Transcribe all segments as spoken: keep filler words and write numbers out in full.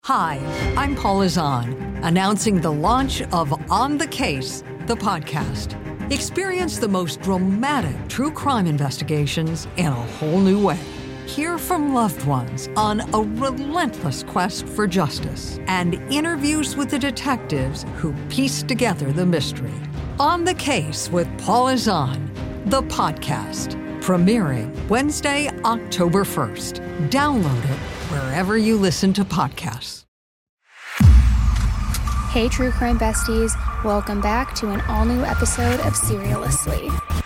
Hi, I'm Paula Zahn, announcing the launch of On the Case, the podcast. Experience the most dramatic true crime investigations in a whole new way. Hear from loved ones on a relentless quest for justice and interviews with the detectives who piece together the mystery. On the Case with Paula Zahn, the podcast, premiering Wednesday, October first. Download it wherever you listen to podcasts. Hey, True Crime Besties. Welcome back to an all-new episode of Serialously.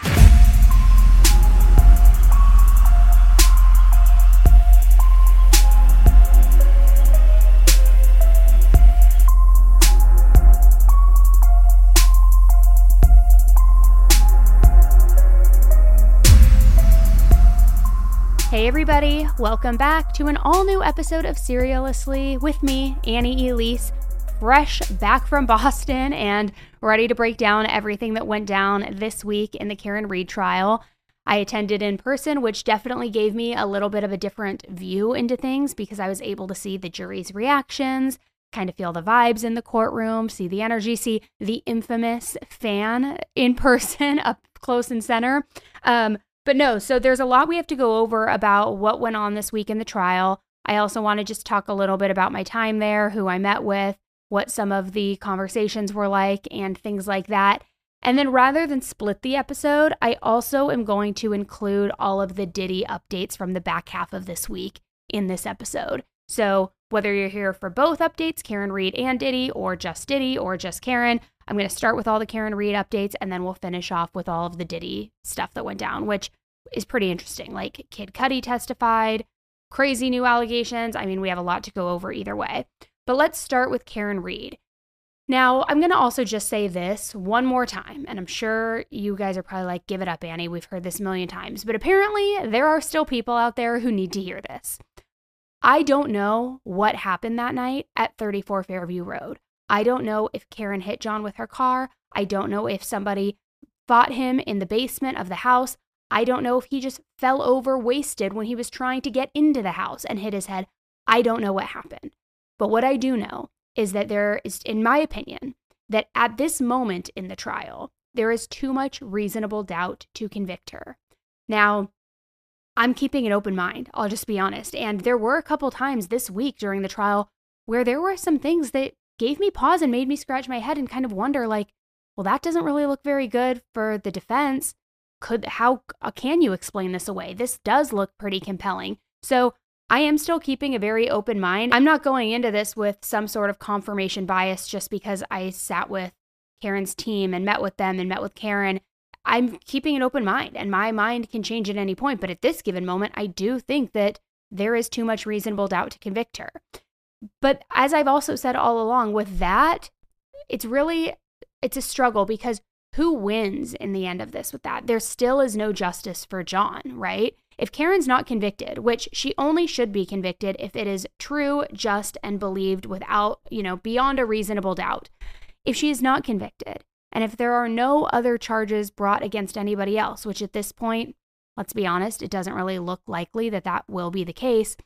Hey everybody, welcome back to an all-new episode of Serialously with me, Annie Elise, fresh back from Boston and ready to break down everything that went down this week in the Karen Read trial. I attended in person, which definitely gave me a little bit of a different view into things because I was able to see the jury's reactions, kind of feel the vibes in the courtroom, see the energy, see the infamous fan in person up close and center. Um, But no, so there's a lot we have to go over about what went on this week in the trial. I also want to just talk a little bit about my time there, who I met with, what some of the conversations were like, and things like that. And then rather than split the episode, I also am going to include all of the Diddy updates from the back half of this week in this episode. So whether you're here for both updates, Karen Read and Diddy, or just Diddy, or just Karen, I'm going to start with all the Karen Read updates, and then we'll finish off with all of the Diddy stuff that went down, which is pretty interesting. Like Kid Cudi testified, crazy new allegations. I mean, we have a lot to go over either way. But let's start with Karen Read. Now, I'm going to also just say this one more time, and I'm sure you guys are probably like, give it up, Annie. We've heard this a million times. But apparently, there are still people out there who need to hear this. I don't know what happened that night at thirty-four Fairview Road. I don't know if Karen hit John with her car. I don't know if somebody fought him in the basement of the house. I don't know if he just fell over wasted when he was trying to get into the house and hit his head. I don't know what happened. But what I do know is that there is, in my opinion, that at this moment in the trial, there is too much reasonable doubt to convict her. Now, I'm keeping an open mind, I'll just be honest. And there were a couple times this week during the trial where there were some things that gave me pause and made me scratch my head and kind of wonder, like, well, that doesn't really look very good for the defense. Could how uh, can you explain this away? This does look pretty compelling. So I am still keeping a very open mind. I'm not going into this with some sort of confirmation bias just because I sat with Karen's team and met with them and met with Karen. I'm keeping an open mind, and my mind can change at any point. But at this given moment, I do think that there is too much reasonable doubt to convict her. But as I've also said all along, with that, it's really, it's a struggle because who wins in the end of this with that? There still is no justice for John, right? If Karen's not convicted, which she only should be convicted if it is true, just, and believed without, you know, beyond a reasonable doubt. If she is not convicted, and if there are no other charges brought against anybody else, which at this point, let's be honest, it doesn't really look likely that that will be the case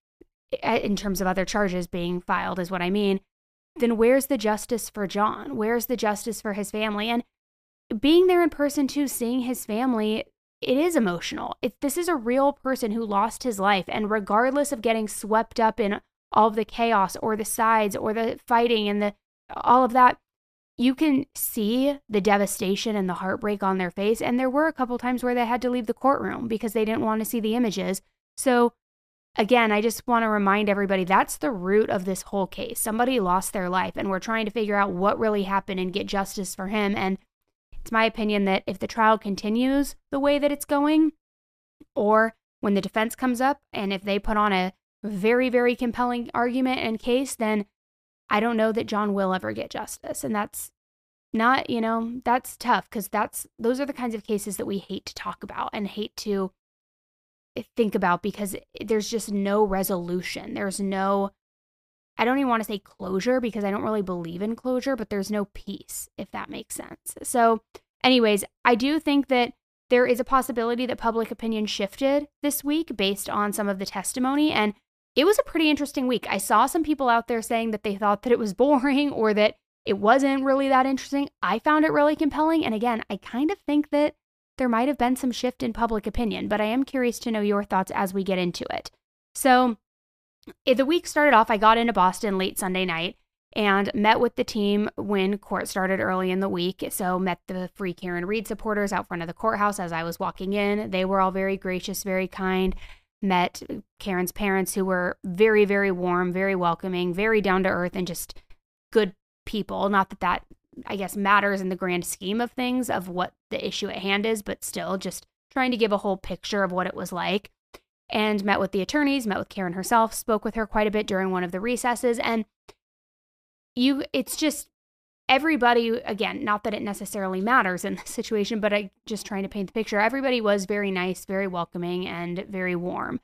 in terms of other charges being filed is what I mean, then where's the justice for John? Where's the justice for his family? And being there in person too, seeing his family, it is emotional. It, this is a real person who lost his life. And regardless of getting swept up in all of the chaos or the sides or the fighting and the all of that, you can see the devastation and the heartbreak on their face. And there were a couple times where they had to leave the courtroom because they didn't want to see the images. So again, I just want to remind everybody that's the root of this whole case. Somebody lost their life and we're trying to figure out what really happened and get justice for him. And it's my opinion that if the trial continues the way that it's going, or when the defense comes up and if they put on a very, very compelling argument and case, then I don't know that John will ever get justice. And that's not, you know, that's tough because that's, those are the kinds of cases that we hate to talk about and hate to think about because there's just no resolution. There's no, I don't even want to say closure because I don't really believe in closure, but there's no peace, if that makes sense. So anyways, I do think that there is a possibility that public opinion shifted this week based on some of the testimony. And it was a pretty interesting week. I saw some people out there saying that they thought that it was boring or that it wasn't really that interesting. I found it really compelling. And again, I kind of think that there might have been some shift in public opinion, but I am curious to know your thoughts as we get into it. So the week started off, I got into Boston late Sunday night and met with the team when court started early in the week. So met the Free Karen Read supporters out front of the courthouse as I was walking in. They were all very gracious, very kind. Met Karen's parents, who were very, very warm, very welcoming, very down to earth, and just good people. Not that that, I guess, matters in the grand scheme of things of what the issue at hand is, but still just trying to give a whole picture of what it was like. And met with the attorneys, met with Karen herself, spoke with her quite a bit during one of the recesses. And you, it's just everybody, again, not that it necessarily matters in this situation, but I just trying to paint the picture. Everybody was very nice, very welcoming, and very warm.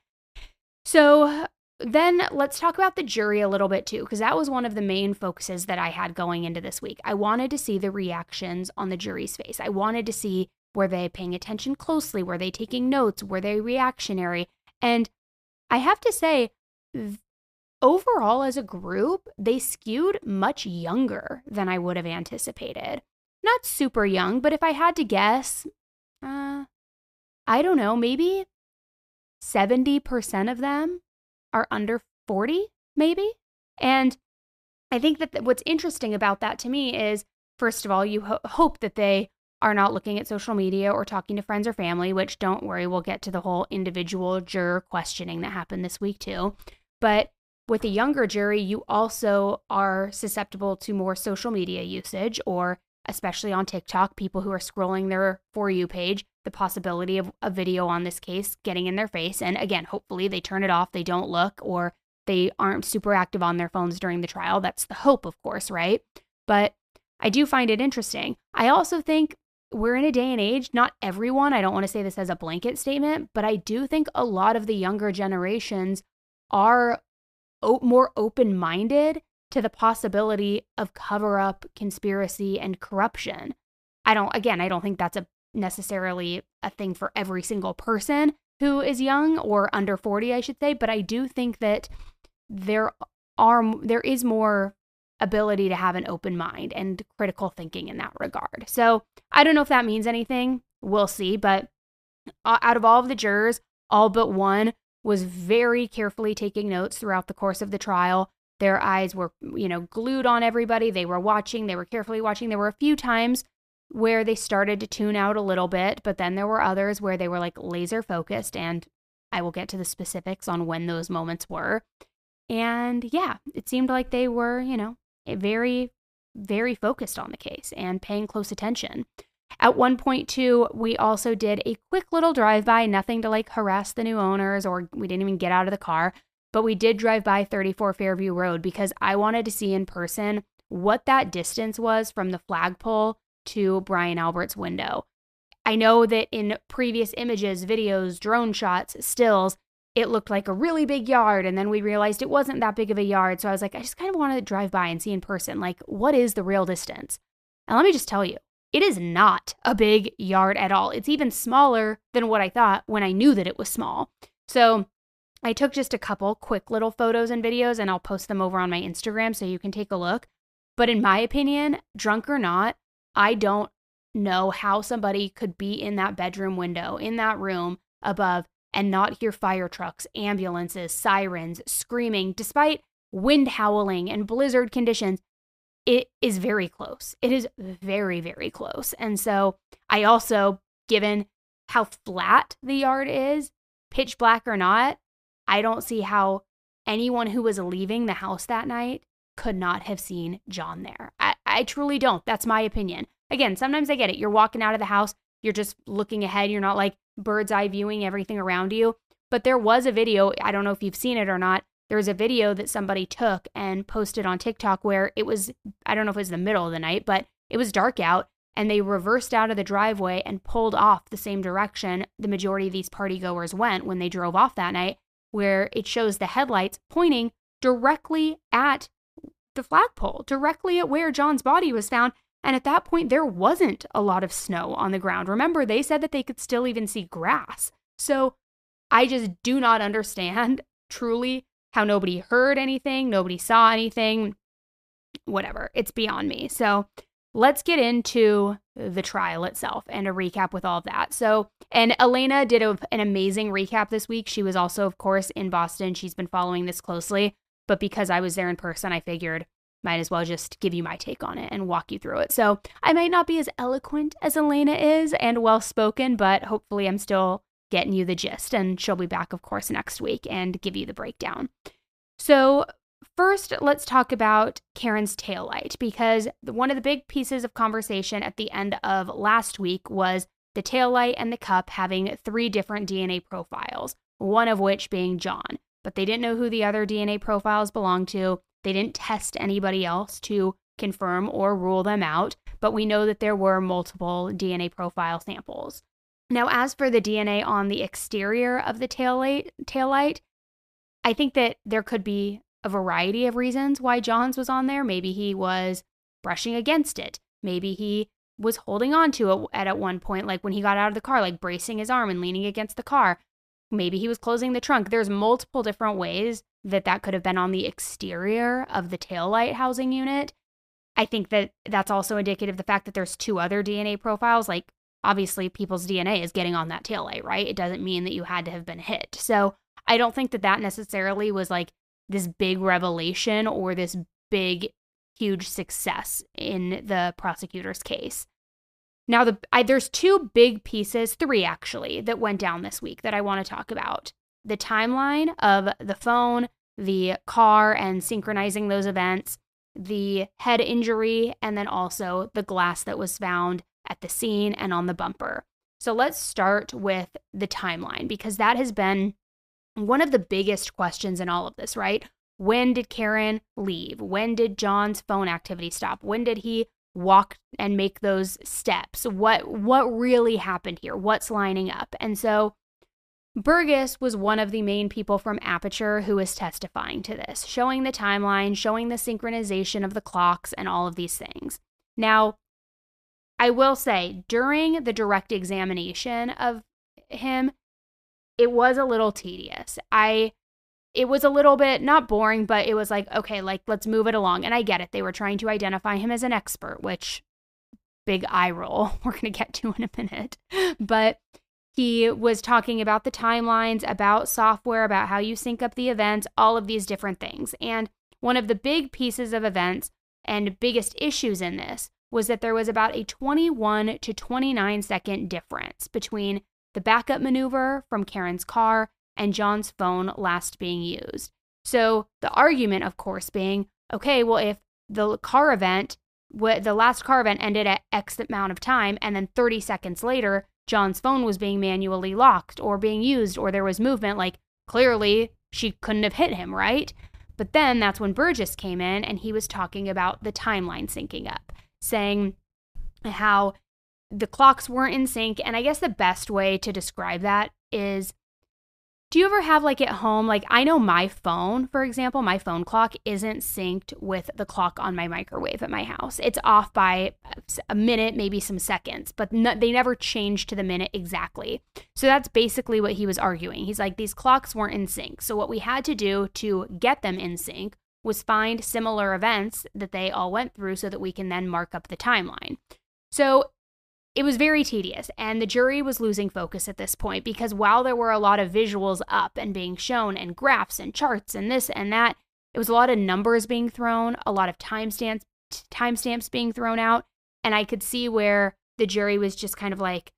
So then let's talk about the jury a little bit too, because that was one of the main focuses that I had going into this week. I wanted to see the reactions on the jury's face. I wanted to see, were they paying attention closely? Were they taking notes? Were they reactionary? And I have to say, overall, as a group, they skewed much younger than I would have anticipated. Not super young, but if I had to guess, uh, I don't know, maybe seventy percent of them are under forty, maybe? And I think that th- what's interesting about that to me is, first of all, you ho- hope that they are not looking at social media or talking to friends or family, which, don't worry, we'll get to the whole individual juror questioning that happened this week too. But with a younger jury, you also are susceptible to more social media usage, or especially on TikTok, people who are scrolling their For You page, the possibility of a video on this case getting in their face. And again, hopefully they turn it off, they don't look, or they aren't super active on their phones during the trial. That's the hope, of course, right? But I do find it interesting. I also think we're in a day and age, not everyone, I don't want to say this as a blanket statement, but I do think a lot of the younger generations are o- more open-minded to the possibility of cover-up, conspiracy, and corruption. I don't, again, I don't think that's a necessarily a thing for every single person who is young or under forty, I should say, but I do think that there are, there is more ability to have an open mind and critical thinking in that regard. So I don't know if that means anything. We'll see. But out of all of the jurors, all but one was very carefully taking notes throughout the course of the trial. Their eyes were, you know, glued on everybody. They were watching. They were carefully watching. There were a few times where they started to tune out a little bit, but then there were others where they were like laser focused, and I will get to the specifics on when those moments were. And yeah, it seemed like they were, you know, very, very focused on the case and paying close attention. At one point, too, we also did a quick little drive-by, nothing to like harass the new owners, or we didn't even get out of the car, but we did drive by thirty-four Fairview Road because I wanted to see in person what that distance was from the flagpole to Brian Albert's window. I know that in previous images, videos, drone shots, stills, it looked like a really big yard, and then we realized it wasn't that big of a yard, so I was like, I just kind of wanted to drive by and see in person, like, what is the real distance? And let me just tell you, it is not a big yard at all. It's even smaller than what I thought when I knew that it was small. So I took just a couple quick little photos and videos, and I'll post them over on my Instagram so you can take a look. But in my opinion, drunk or not, I don't know how somebody could be in that bedroom window, in that room above, and not hear fire trucks, ambulances, sirens, screaming, despite wind howling and blizzard conditions. It is very close. It is very, very close. And so I also, given how flat the yard is, pitch black or not, I don't see how anyone who was leaving the house that night could not have seen John there. I, I truly don't. That's my opinion. Again, sometimes I get it. You're walking out of the house. You're just looking ahead. You're not like bird's eye viewing everything around you. But there was a video. I don't know if you've seen it or not. There was a video that somebody took and posted on TikTok where it was, I don't know if it was the middle of the night, but it was dark out, and they reversed out of the driveway and pulled off the same direction the majority of these party goers went when they drove off that night, where it shows the headlights pointing directly at the flagpole, directly at where John's body was found. And at that point, there wasn't a lot of snow on the ground. Remember, they said that they could still even see grass. So I just do not understand, truly, how nobody heard anything, nobody saw anything, whatever. It's beyond me. So let's get into the trial itself and a recap with all of that. So, and Elena did a, an amazing recap this week. She was also, of course, in Boston. She's been following this closely, but because I was there in person, I figured might as well just give you my take on it and walk you through it. So I might not be as eloquent as Elena is and well-spoken, but hopefully I'm still getting you the gist, and she'll be back, of course, next week and give you the breakdown. So first, let's talk about Karen's taillight, because one of the big pieces of conversation at the end of last week was the taillight and the cup having three different D N A profiles, one of which being John. But they didn't know who the other D N A profiles belonged to. They didn't test anybody else to confirm or rule them out, but we know that there were multiple D N A profile samples. Now, as for the D N A on the exterior of the taillight, taillight, I think that there could be a variety of reasons why John's was on there. Maybe he was brushing against it. Maybe he was holding on to it at, at one point, like when he got out of the car, like bracing his arm and leaning against the car. Maybe he was closing the trunk. There's multiple different ways that that could have been on the exterior of the taillight housing unit. I think that that's also indicative of the fact that there's two other D N A profiles. Like, obviously, people's D N A is getting on that taillight, right? It doesn't mean that you had to have been hit. So I don't think that that necessarily was like this big revelation or this big, huge success in the prosecutor's case. Now, the I, there's two big pieces, three actually, that went down this week that I want to talk about. The timeline of the phone, the car, and synchronizing those events, the head injury, and then also the glass that was found at the scene and on the bumper. So let's start with the timeline, because that has been one of the biggest questions in all of this, right? When did Karen leave? When did John's phone activity stop? When did he walk and make those steps? What what really happened here? What's lining up? And so Burgess was one of the main people from Aperture who was testifying to this, showing the timeline, showing the synchronization of the clocks and all of these things. Now, I will say, during the direct examination of him, it was a little tedious. I, it was a little bit, not boring, but it was like, okay, like, let's move it along. And I get it. They were trying to identify him as an expert, which, big eye roll, we're going to get to in a minute. But he was talking about the timelines, about software, about how you sync up the events, all of these different things. And one of the big pieces of events and biggest issues in this was that there was about a twenty-one to twenty-nine second difference between the backup maneuver from Karen's car and John's phone last being used. So the argument, of course, being, okay, well, if the car event, the last car event ended at X amount of time, and then thirty seconds later, John's phone was being manually locked or being used, or there was movement, like, clearly she couldn't have hit him, right? But then that's when Burgess came in, and he was talking about the timeline syncing up, saying how the clocks weren't in sync. And I guess the best way to describe that is, do you ever have, like, at home, like, I know my phone, for example, my phone clock isn't synced with the clock on my microwave at my house. It's off by a minute, maybe some seconds, but no, they never change to the minute exactly. So that's basically what he was arguing. He's like, these clocks weren't in sync. So what we had to do to get them in sync was find similar events that they all went through so that we can then mark up the timeline. So it was very tedious, and the jury was losing focus at this point, because while there were a lot of visuals up and being shown and graphs and charts and this and that, it was a lot of numbers being thrown, a lot of timestamps timestamps being thrown out, and I could see where the jury was just kind of like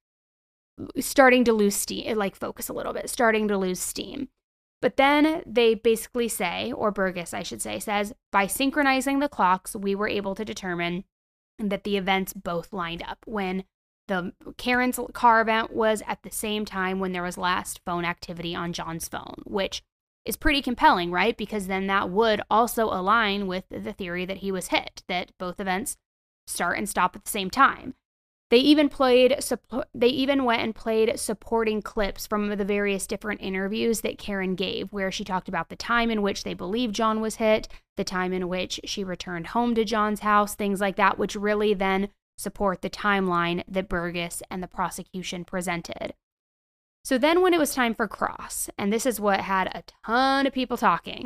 starting to lose steam, like focus a little bit, starting to lose steam. But then they basically say, or Burgess, I should say, says, by synchronizing the clocks, we were able to determine that the events both lined up when the Karen's car event was at the same time when there was last phone activity on John's phone, which is pretty compelling, right? Because then that would also align with the theory that he was hit, that both events start and stop at the same time. They even played, they even went and played supporting clips from the various different interviews that Karen gave, where she talked about the time in which they believe John was hit, the time in which she returned home to John's house, things like that, which really then support the timeline that Burgess and the prosecution presented. So then when it was time for cross, and this is what had a ton of people talking,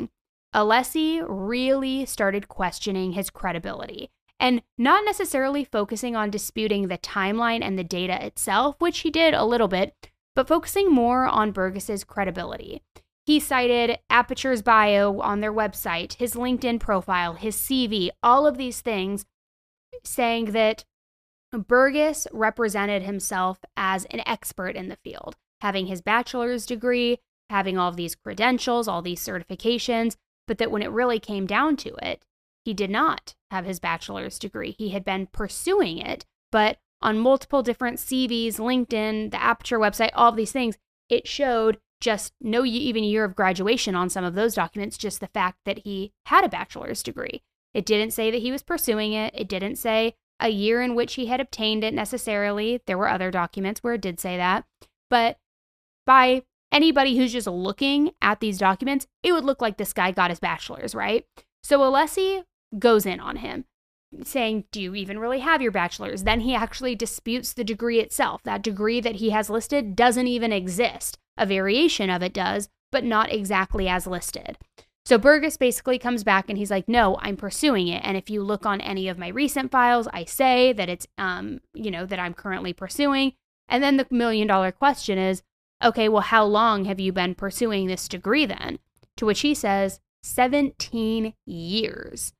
Alessi really started questioning his credibility and not necessarily focusing on disputing the timeline and the data itself, which he did a little bit, but focusing more on Burgess's credibility. He cited Aperture's bio on their website, his LinkedIn profile, his C V, all of these things, saying that Burgess represented himself as an expert in the field, having his bachelor's degree, having all of these credentials, all these certifications, but that when it really came down to it, he did not have his bachelor's degree. He had been pursuing it, but on multiple different C Vs, LinkedIn, the Aperture website, all of these things, it showed just no even year of graduation on some of those documents, just the fact that he had a bachelor's degree. It didn't say that he was pursuing it. It didn't say a year in which he had obtained it necessarily. There were other documents where it did say that. But by anybody who's just looking at these documents, it would look like this guy got his bachelor's, right? So Alessi goes in on him, saying, do you even really have your bachelor's? Then he actually disputes the degree itself. That degree that he has listed doesn't even exist. A variation of it does, but not exactly as listed. So Burgess basically comes back and he's like, no, I'm pursuing it. And if you look on any of my recent files, I say that it's, um, you know, that I'm currently pursuing. And then the million dollar question is, okay, well, how long have you been pursuing this degree then? To which he says, seventeen years.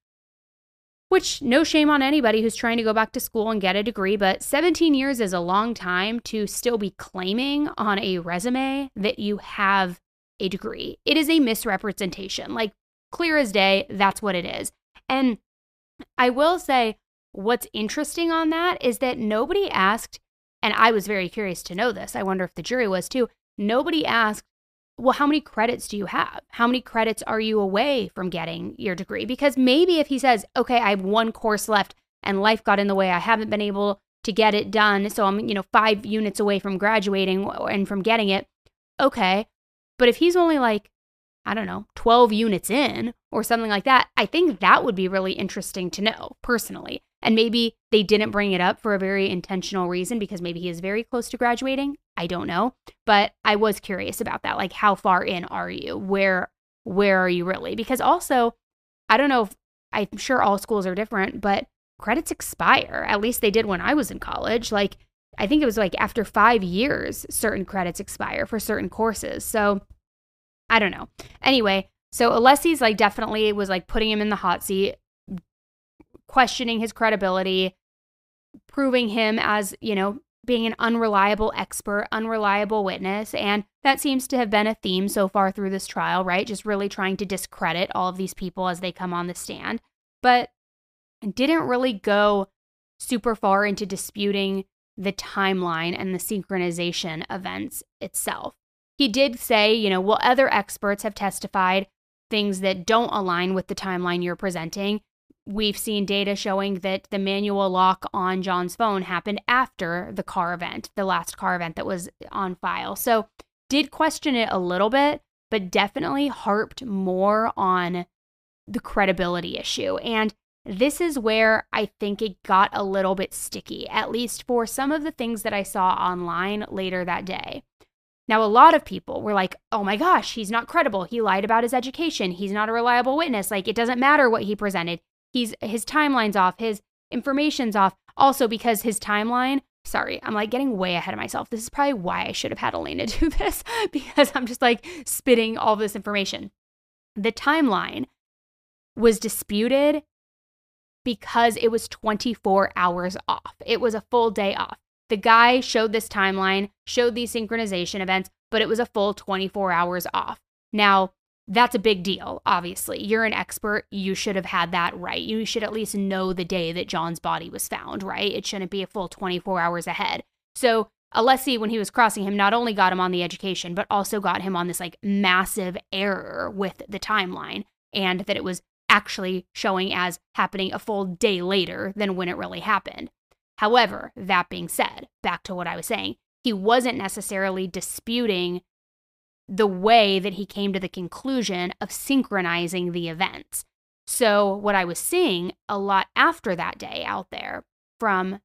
Which, no shame on anybody who's trying to go back to school and get a degree, but seventeen years is a long time to still be claiming on a resume that you have a degree. It is a misrepresentation. Like, clear as day, that's what it is. And I will say, what's interesting on that is that nobody asked, and I was very curious to know this, I wonder if the jury was too, nobody asked, well, how many credits do you have? How many credits are you away from getting your degree? Because maybe if he says, okay, I have one course left and life got in the way, I haven't been able to get it done, so I'm, you know, five units away from graduating and from getting it, okay. But if he's only like, I don't know, twelve units in or something like that, I think that would be really interesting to know personally. And maybe they didn't bring it up for a very intentional reason because maybe he is very close to graduating. I don't know. But I was curious about that. Like, how far in are you? Where where are you really? Because also, I don't know if, I'm sure all schools are different, but credits expire. At least they did when I was in college. Like, I think it was like after five years, certain credits expire for certain courses. So I don't know. Anyway, so Alessi's like definitely was like putting him in the hot seat, questioning his credibility, proving him as, you know, being an unreliable expert, unreliable witness. And that seems to have been a theme so far through this trial, right? Just really trying to discredit all of these people as they come on the stand. But didn't really go super far into disputing the timeline and the synchronization events itself. He did say, you know, well, other experts have testified things that don't align with the timeline you're presenting. We've seen data showing that the manual lock on John's phone happened after the car event, the last car event that was on file. So did question it a little bit, but definitely harped more on the credibility issue. And this is where I think it got a little bit sticky, at least for some of the things that I saw online later that day. Now, a lot of people were like, oh my gosh, he's not credible. He lied about his education. He's not a reliable witness. Like, it doesn't matter what he presented. He's his timeline's off. His information's off. Also, because his timeline, sorry, I'm like getting way ahead of myself. This is probably why I should have had Elena do this, because I'm just like spitting all this information. The timeline was disputed because it was twenty-four hours off. It was a full day off. The guy showed this timeline, showed these synchronization events, but it was a full twenty-four hours off. Now, that's a big deal, obviously. You're an expert. You should have had that right. You should at least know the day that John's body was found, right? It shouldn't be a full twenty-four hours ahead. So Alessi, when he was crossing him, not only got him on the education, but also got him on this like massive error with the timeline, and that it was actually showing as happening a full day later than when it really happened. However, that being said, back to what I was saying, he wasn't necessarily disputing the way that he came to the conclusion of synchronizing the events. So what I was seeing a lot after that day out there from,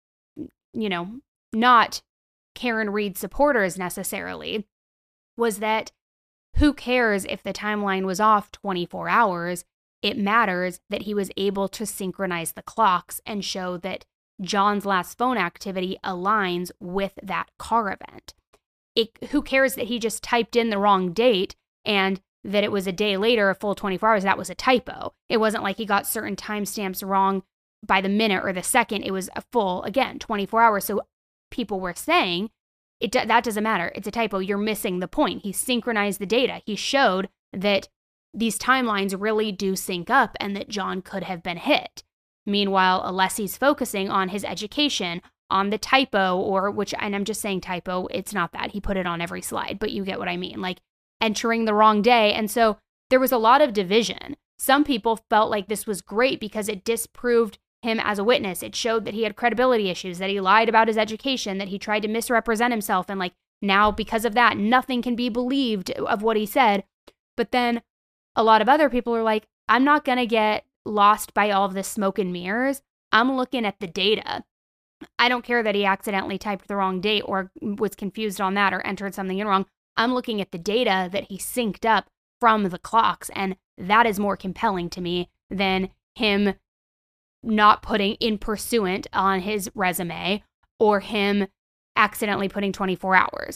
you know, not Karen Read supporters necessarily, was that who cares if the timeline was off twenty-four hours? It matters that he was able to synchronize the clocks and show that John's last phone activity aligns with that car event. It, who cares that he just typed in the wrong date and that it was a day later, a full twenty-four hours? That was a typo. It wasn't like he got certain timestamps wrong by the minute or the second. It was a full, again, twenty-four hours. So people were saying, it that doesn't matter. It's a typo. You're missing the point. He synchronized the data. He showed that these timelines really do sync up and that John could have been hit. Meanwhile, Alessi's focusing on his education, on the typo, or which, and I'm just saying typo, it's not that. He put it on every slide, but you get what I mean, like entering the wrong day. And so there was a lot of division. Some people felt like this was great because it disproved him as a witness. It showed that he had credibility issues, that he lied about his education, that he tried to misrepresent himself. And like now, because of that, nothing can be believed of what he said. But then a lot of other people are like, I'm not going to get lost by all of this smoke and mirrors. I'm looking at the data. I don't care that he accidentally typed the wrong date or was confused on that or entered something in wrong. I'm looking at the data that he synced up from the clocks. And that is more compelling to me than him not putting in pursuant on his resume or him accidentally putting twenty-four hours.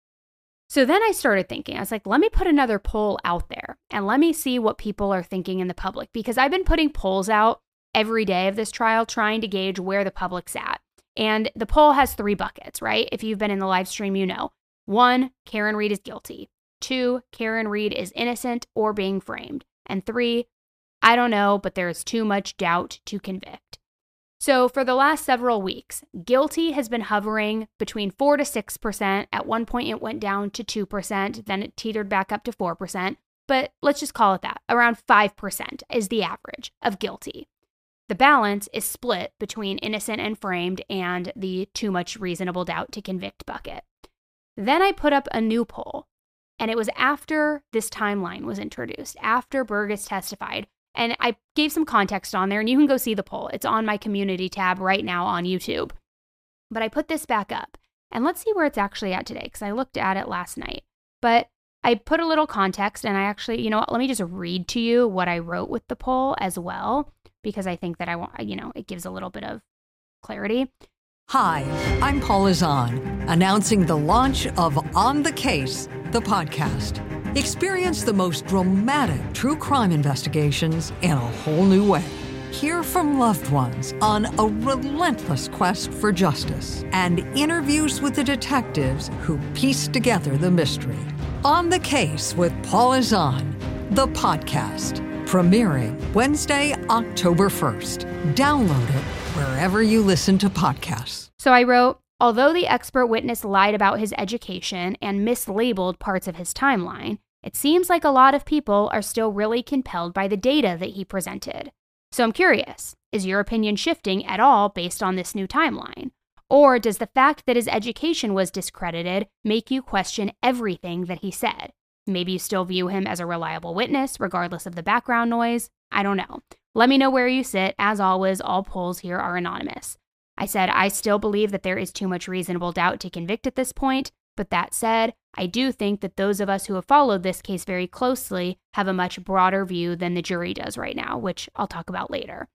So then I started thinking, I was like, let me put another poll out there and let me see what people are thinking in the public, because I've been putting polls out every day of this trial trying to gauge where the public's at. And the poll has three buckets, right? If you've been in the live stream, you know. One, Karen Read is guilty. Two, Karen Read is innocent or being framed. And three, I don't know, but there is too much doubt to convict. So for the last several weeks, guilty has been hovering between four to six percent. At one point, it went down to two percent. Then it teetered back up to four percent. But let's just call it that. Around five percent is the average of guilty. The balance is split between innocent and framed and the too much reasonable doubt to convict bucket. Then I put up a new poll, and it was after this timeline was introduced, after Burgess testified. And I gave some context on there, and you can go see the poll. It's on my community tab right now on YouTube. But I put this back up, and let's see where it's actually at today, because I looked at it last night. But I put a little context, and I actually, you know what, let me just read to you what I wrote with the poll as well, because I think that I want, you know, it gives a little bit of clarity. Hi, I'm Paula Zahn, announcing the launch of On the Case, the podcast. Experience the most dramatic true crime investigations in a whole new way. Hear from loved ones on a relentless quest for justice and interviews with the detectives who piece together the mystery. On the Case with Paula Zahn, the podcast, premiering Wednesday, October first. Download it wherever you listen to podcasts. So I wrote, although the expert witness lied about his education and mislabeled parts of his timeline, it seems like a lot of people are still really compelled by the data that he presented. So I'm curious, is your opinion shifting at all based on this new timeline? Or does the fact that his education was discredited make you question everything that he said? Maybe you still view him as a reliable witness, regardless of the background noise. I don't know. Let me know where you sit. As always, all polls here are anonymous. I said I still believe that there is too much reasonable doubt to convict at this point, but that said, I do think that those of us who have followed this case very closely have a much broader view than the jury does right now, which I'll talk about later.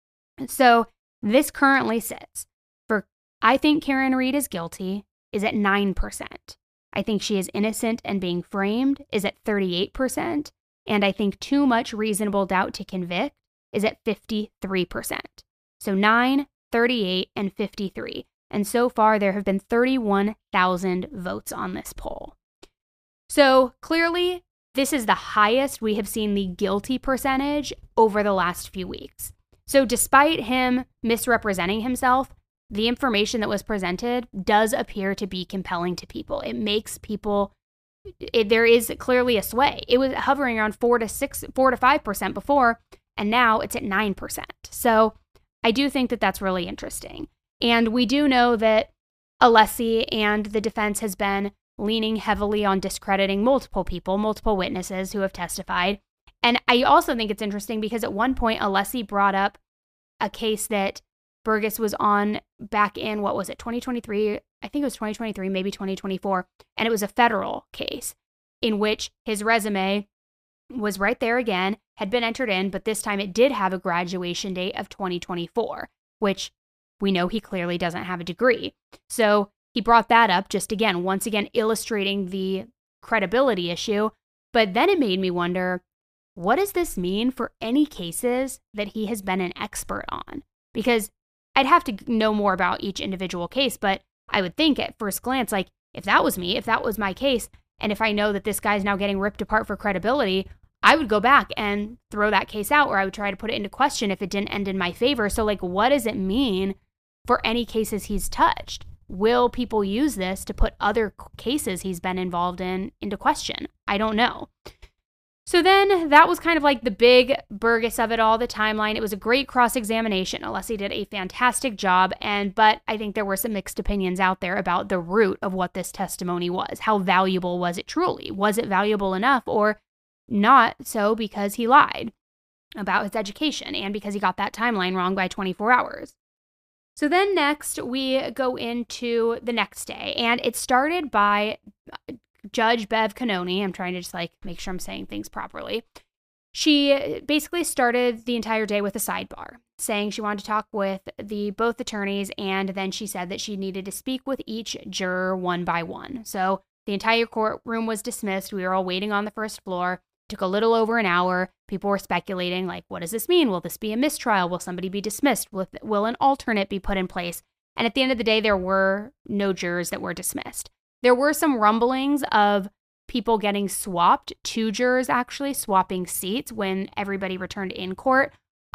So this currently sits for, I think Karen Read is guilty, is at nine percent. I think she is innocent and being framed is at thirty-eight percent. And I think too much reasonable doubt to convict is at fifty-three percent. So nine, thirty-eight, and fifty-three. And so far, there have been thirty-one thousand votes on this poll. So clearly, this is the highest we have seen the guilty percentage over the last few weeks. So despite him misrepresenting himself, the information that was presented does appear to be compelling to people. It makes people, it, there is clearly a sway. It was hovering around four to six, four to five percent before, and now it's at nine percent. So I do think that that's really interesting. And we do know that Alessi and the defense has been leaning heavily on discrediting multiple people, multiple witnesses who have testified. And I also think it's interesting because at one point, Alessi brought up a case that Burgess was on back in, what was it, twenty twenty-three? I think it was twenty twenty-three, maybe twenty twenty-four. And it was a federal case. in which his resume was right there again, had been entered in, but this time it did have a graduation date of twenty twenty-four, which we know he clearly doesn't have a degree. So he brought that up, just again, once again, illustrating the credibility issue. But then it made me wonder, what does this mean for any cases that he has been an expert on? Because I'd have to know more about each individual case, but I would think at first glance, like, if that was me, if that was my case, and if I know that this guy's now getting ripped apart for credibility, I would go back and throw that case out, or I would try to put it into question if it didn't end in my favor. So, like, what does it mean for any cases he's touched? Will people use this to put other cases he's been involved in into question? I don't know. So then that was kind of like the big Burgess of it all, the timeline. It was a great cross-examination. Alessi did a fantastic job, and but I think there were some mixed opinions out there about the root of what this testimony was. How valuable was it truly? Was it valuable enough or not so because he lied about his education and because he got that timeline wrong by twenty-four hours? So then next we go into the next day, and it started by Judge Bev Cannoni. I'm trying to just like make sure I'm saying things properly. She basically started the entire day with a sidebar, saying she wanted to talk with the both attorneys, and then she said that she needed to speak with each juror one by one. So the entire courtroom was dismissed. We were all waiting on the first floor. It took a little over an hour. People were speculating, like, what does this mean? Will this be a mistrial? Will somebody be dismissed? Will, will an alternate be put in place? And at the end of the day, there were no jurors that were dismissed. There were some rumblings of people getting swapped, two jurors actually swapping seats when everybody returned in court.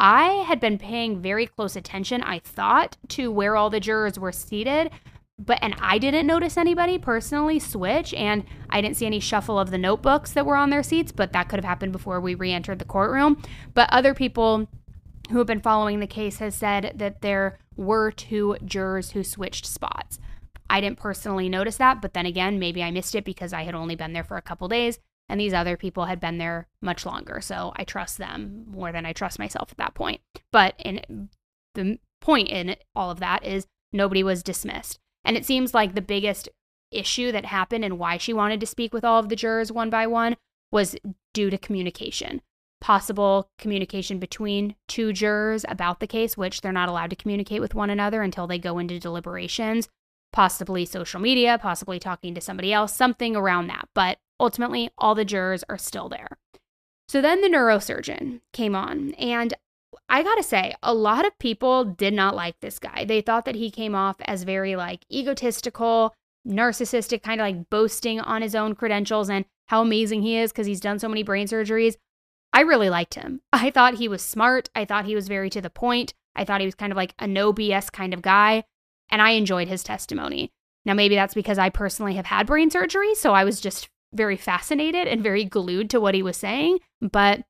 I had been paying very close attention, I thought, to where all the jurors were seated, but and I didn't notice anybody personally switch, and I didn't see any shuffle of the notebooks that were on their seats, but that could have happened before we re-entered the courtroom. But other people who have been following the case has said that there were two jurors who switched spots. I didn't personally notice that, but then again, maybe I missed it because I had only been there for a couple days, and these other people had been there much longer, so I trust them more than I trust myself at that point. But in, the point in all of that is nobody was dismissed. And it seems like the biggest issue that happened and why she wanted to speak with all of the jurors one by one was due to communication. Possible communication between two jurors about the case, which they're not allowed to communicate with one another until they go into deliberations. Possibly social media, possibly talking to somebody else, something around that. But ultimately, all the jurors are still there. So then the neurosurgeon came on, and I gotta say, a lot of people did not like this guy. They thought that he came off as very like egotistical, narcissistic, kind of like boasting on his own credentials and how amazing he is because he's done so many brain surgeries. I really liked him. I thought he was smart. I thought he was very to the point. I thought he was kind of like a no B S kind of guy. And I enjoyed his testimony. Now, maybe that's because I personally have had brain surgery, so I was just very fascinated and very glued to what he was saying, but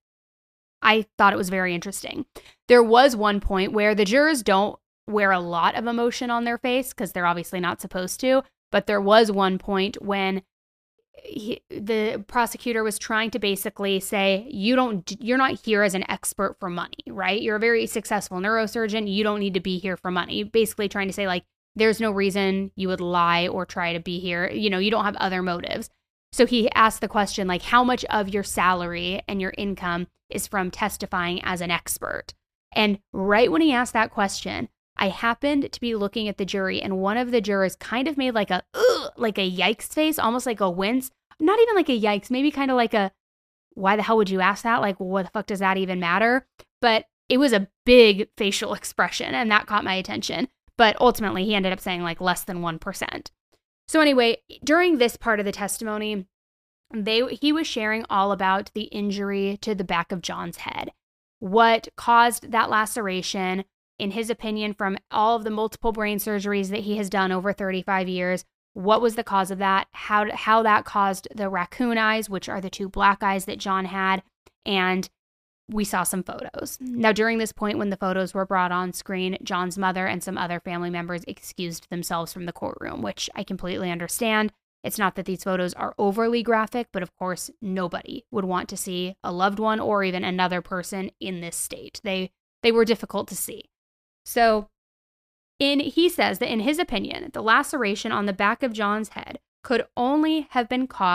I thought it was very interesting. There was one point where the jurors don't wear a lot of emotion on their face because they're obviously not supposed to, but there was one point when he, the prosecutor was trying to basically say, you don't, you're not here as an expert for money, right? You're a very successful neurosurgeon. You don't need to be here for money. Basically trying to say like, there's no reason you would lie or try to be here. You know, you don't have other motives. So he asked the question, like, how much of your salary and your income is from testifying as an expert? And right when he asked that question, I happened to be looking at the jury, and one of the jurors kind of made like a, ugh, like a yikes face, almost like a wince. Not even like a yikes, maybe kind of like a, why the hell would you ask that? Like, what the fuck does that even matter? But it was a big facial expression, and that caught my attention. But ultimately, he ended up saying like less than one percent. So anyway, during this part of the testimony, they he was sharing all about the injury to the back of John's head. What caused that laceration, in his opinion, from all of the multiple brain surgeries that he has done over thirty-five years, what was the cause of that, how, how that caused the raccoon eyes, which are the two black eyes that John had, and we saw some photos. Now, during this point when the photos were brought on screen, John's mother and some other family members excused themselves from the courtroom, which I completely understand. It's not that these photos are overly graphic, but of course, nobody would want to see a loved one or even another person in this state. They they were difficult to see. So in he says that in his opinion, the laceration on the back of John's head could only have been caused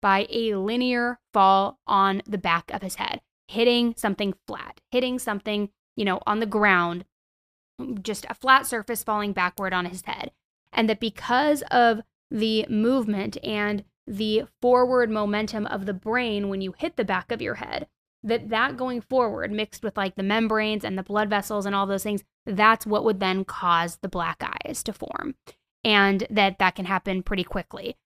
by a linear fall on the back of his head, hitting something flat, hitting something, you know, on the ground, just a flat surface falling backward on his head. And that because of the movement and the forward momentum of the brain when you hit the back of your head, that that going forward mixed with like the membranes and the blood vessels and all those things, that's what would then cause the black eyes to form. And that that can happen pretty quickly,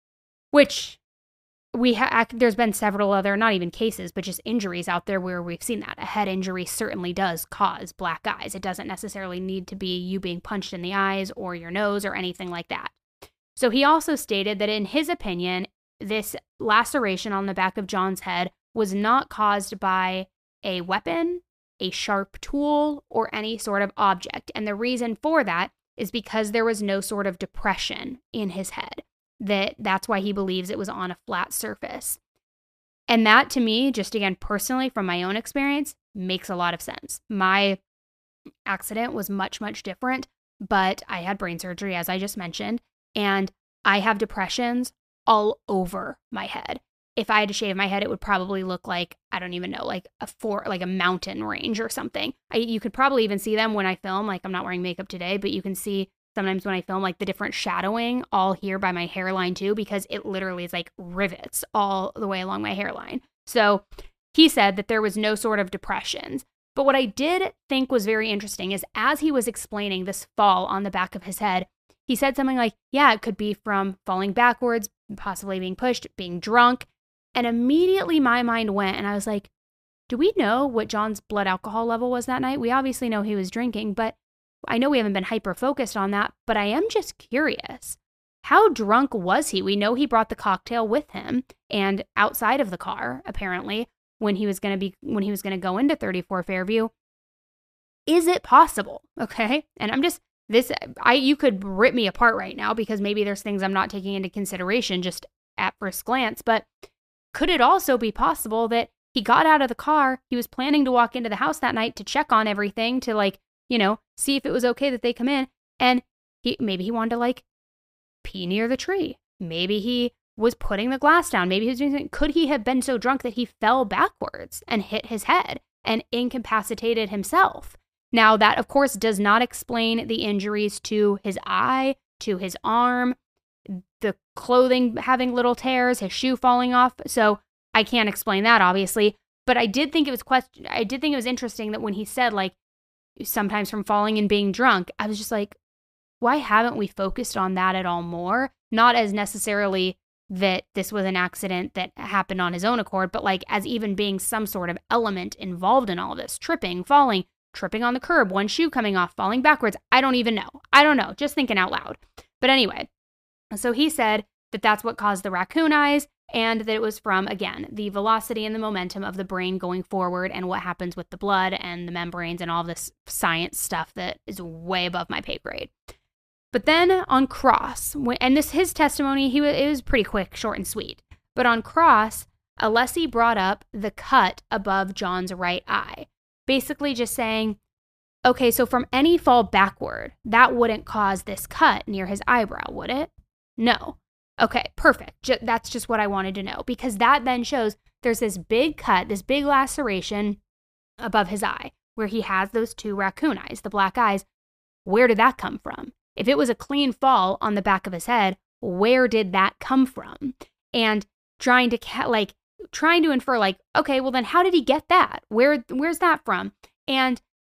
which we ha- there's been several other, not even cases, but just injuries out there where we've seen that. A head injury certainly does cause black eyes. It doesn't necessarily need to be you being punched in the eyes or your nose or anything like that. So he also stated that in his opinion, this laceration on the back of John's head was not caused by a weapon, a sharp tool, or any sort of object. And the reason for that is because there was no sort of depression in his head. That that's why he believes it was on a flat surface. And that to me, just again, personally, from my own experience, makes a lot of sense. My accident was much, much different, but I had brain surgery, as I just mentioned, and I have depressions all over my head. If I had to shave my head, it would probably look like, I don't even know, like a four, like a mountain range or something. I, you could probably even see them when I film. Like, I'm not wearing makeup today, but you can see sometimes when I film, like the different shadowing all here by my hairline too, because it literally is like rivets all the way along my hairline. So he said that there was no sort of depressions. But what I did think was very interesting is as he was explaining this fall on the back of his head, he said something like, yeah, it could be from falling backwards, possibly being pushed, being drunk. And immediately my mind went and I was like, do we know what John's blood alcohol level was that night? We obviously know he was drinking, but I know we haven't been hyper-focused on that, but I am just curious. How drunk was he? We know he brought the cocktail with him and outside of the car, apparently, when he was going to be when he was going to go into thirty-four Fairview. Is it possible? Okay? And I'm just this I you could rip me apart right now because maybe there's things I'm not taking into consideration just at first glance, but could it also be possible that he got out of the car, he was planning to walk into the house that night to check on everything, to like, you know, see if it was okay that they come in, and he maybe he wanted to like pee near the tree. Maybe he was putting the glass down. Maybe he was doing something. Could he have been so drunk that he fell backwards and hit his head and incapacitated himself? Now, that, of course, does not explain the injuries to his eye, to his arm, the clothing having little tears, his shoe falling off. So I can't explain that, obviously. But I did think it was question. I did think it was interesting that when he said, like, sometimes from falling and being drunk, I was just like, why haven't we focused on that at all more? Not as necessarily that this was an accident that happened on his own accord, but like as even being some sort of element involved in all this. Tripping, falling, tripping on the curb, one shoe coming off, falling backwards. I don't even know. I don't know. Just thinking out loud. But anyway, so he said that that's what caused the raccoon eyes and that it was from, again, the velocity and the momentum of the brain going forward and what happens with the blood and the membranes and all this science stuff that is way above my pay grade. But then on cross, and this his testimony, he was, it was pretty quick, short and sweet. But on cross, Alessi brought up the cut above John's right eye, basically just saying, okay, so from any fall backward, that wouldn't cause this cut near his eyebrow, would it? No. Okay, perfect. J- that's just what I wanted to know, because that then shows there's this big cut, this big laceration above his eye, where he has those two raccoon eyes, the black eyes. Where did that come from? If it was a clean fall on the back of his head, where did that come from? And trying to ca- like trying to infer like, okay, well then how did he get that? Where where's that from? And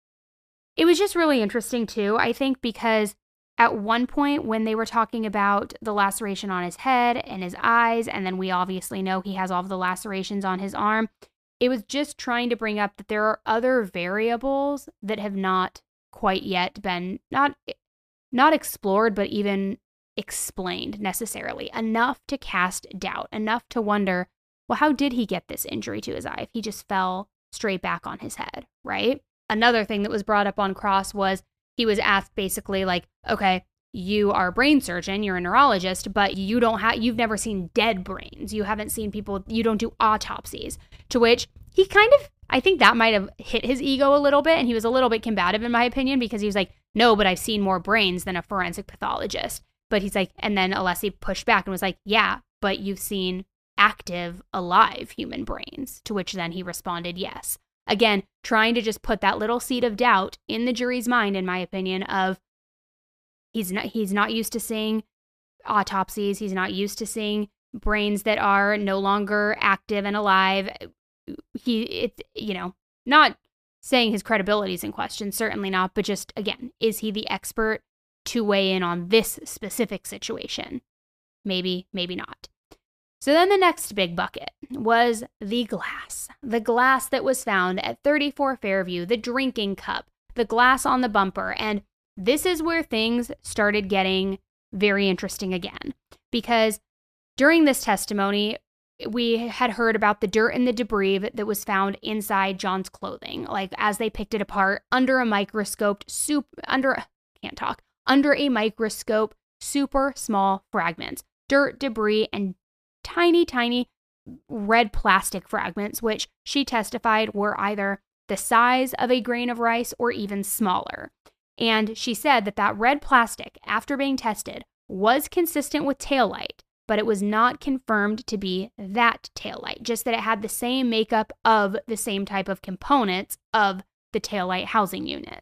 it was just really interesting too, I think, because at one point when they were talking about the laceration on his head and his eyes, and then we obviously know he has all of the lacerations on his arm, it was just trying to bring up that there are other variables that have not quite yet been not not explored, but even explained necessarily, enough to cast doubt, enough to wonder, well, how did he get this injury to his eye if he just fell straight back on his head, right? Another thing that was brought up on cross was he was asked basically like, okay, you are a brain surgeon, you're a neurologist, but you don't have, you've never seen dead brains. You haven't seen people, you don't do autopsies. To which he kind of, I think that might have hit his ego a little bit, and he was a little bit combative in my opinion, because he was like, no, but I've seen more brains than a forensic pathologist. But he's like, and then Alessi pushed back and was like, yeah, but you've seen active, alive human brains, to which then he responded yes. Again, trying to just put that little seed of doubt in the jury's mind, in my opinion, of he's not, he's not used to seeing autopsies. He's not used to seeing brains that are no longer active and alive. He, it's, you know, not saying his credibility is in question, certainly not, but just, again, is he the expert to weigh in on this specific situation? Maybe, maybe not. So then the next big bucket was the glass. The glass that was found at thirty-four Fairview, the drinking cup, the glass on the bumper. And this is where things started getting very interesting again. Because during this testimony, we had heard about the dirt and the debris that was found inside John's clothing. Like as they picked it apart under a microscope, soup, under, can't talk, under a microscope, super small fragments, dirt, debris, and tiny, tiny red plastic fragments, which she testified were either the size of a grain of rice or even smaller. And she said that that red plastic, after being tested, was consistent with taillight, but it was not confirmed to be that taillight, just that it had the same makeup of the same type of components of the taillight housing unit.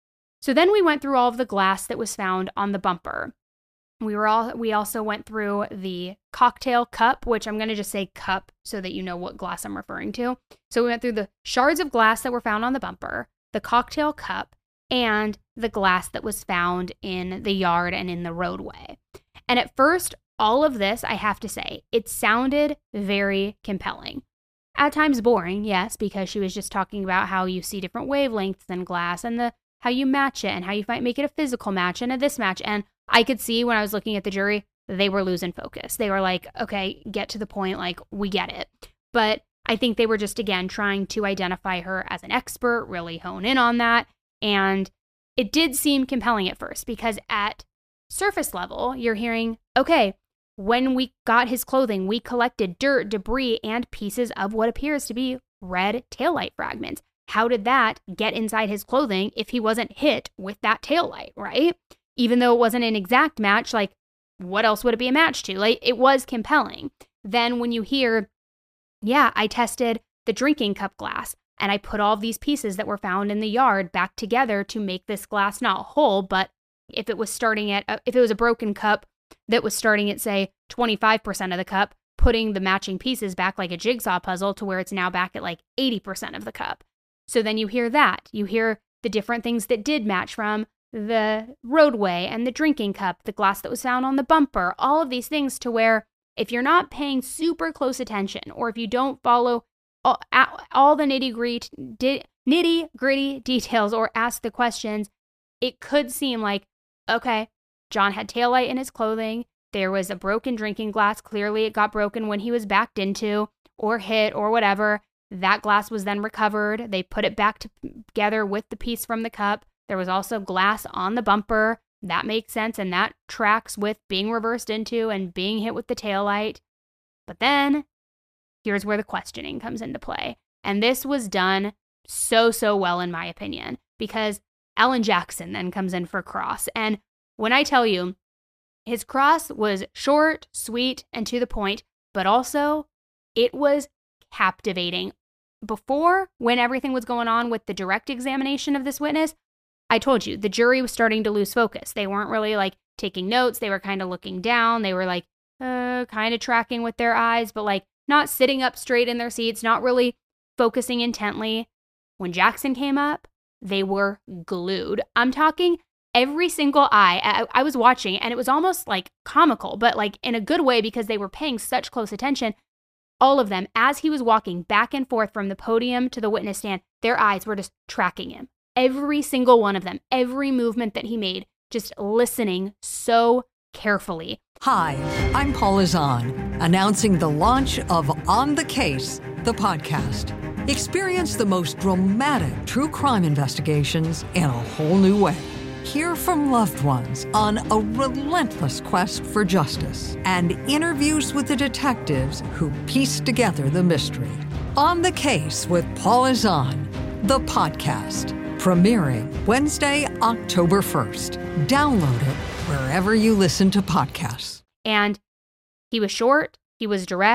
So then we went through all of the glass that was found on the bumper. We were all we also went through the cocktail cup, which I'm going to just say cup so that you know what glass I'm referring to. So we went through the shards of glass that were found on the bumper, the cocktail cup, and the glass that was found in the yard and in the roadway. And at first, all of this, I have to say, it sounded very compelling. At times boring, yes, because she was just talking about how you see different wavelengths in glass and the how you match it and how you might make it a physical match and a this match. And I could see when I was looking at the jury, they were losing focus. They were like, okay, get to the point, like, we get it. But I think they were just, again, trying to identify her as an expert, really hone in on that. And it did seem compelling at first because at surface level, you're hearing, okay, when we got his clothing, we collected dirt, debris, and pieces of what appears to be red taillight fragments. How did that get inside his clothing if he wasn't hit with that taillight, right? Even though it wasn't an exact match, like, what else would it be a match to? Like, it was compelling. Then when you hear, yeah, I tested the drinking cup glass, and I put all of these pieces that were found in the yard back together to make this glass not whole, but if it was starting at, uh, if it was a broken cup that was starting at, say, twenty-five percent of the cup, putting the matching pieces back like a jigsaw puzzle to where it's now back at like eighty percent of the cup. So then you hear that. You hear the different things that did match from the roadway and the drinking cup, the glass that was found on the bumper, all of these things to where if you're not paying super close attention or if you don't follow all, all the nitty-gritty nitty-gritty details or ask the questions, it could seem like, okay, John had taillight in his clothing. There was a broken drinking glass. Clearly it got broken when he was backed into or hit or whatever. That glass was then recovered. They put it back together with the piece from the cup. There was also glass on the bumper. That makes sense, and that tracks with being reversed into and being hit with the taillight. But then, here's where the questioning comes into play. And this was done so, so well, in my opinion, because Alan Jackson then comes in for cross. And when I tell you, his cross was short, sweet, and to the point, but also it was captivating. Before, when everything was going on with the direct examination of this witness, I told you, the jury was starting to lose focus. They weren't really like taking notes. They were kind of looking down. They were like, uh, kind of tracking with their eyes, but like not sitting up straight in their seats, not really focusing intently. When Jackson came up, they were glued. I'm talking every single eye. I, I was watching and it was almost like comical, but like in a good way because they were paying such close attention. All of them, as he was walking back and forth from the podium to the witness stand, their eyes were just tracking him. Every single one of them, every movement that he made, just listening so carefully. Hi, I'm Paula Zahn, announcing the launch of On the Case, the podcast. Experience the most dramatic true crime investigations in a whole new way. Hear from loved ones on a relentless quest for justice and interviews with the detectives who piece together the mystery. On the Case with Paula Zahn, the podcast. Premiering Wednesday, October first. Download it wherever you listen to podcasts. And he was short, he was direct,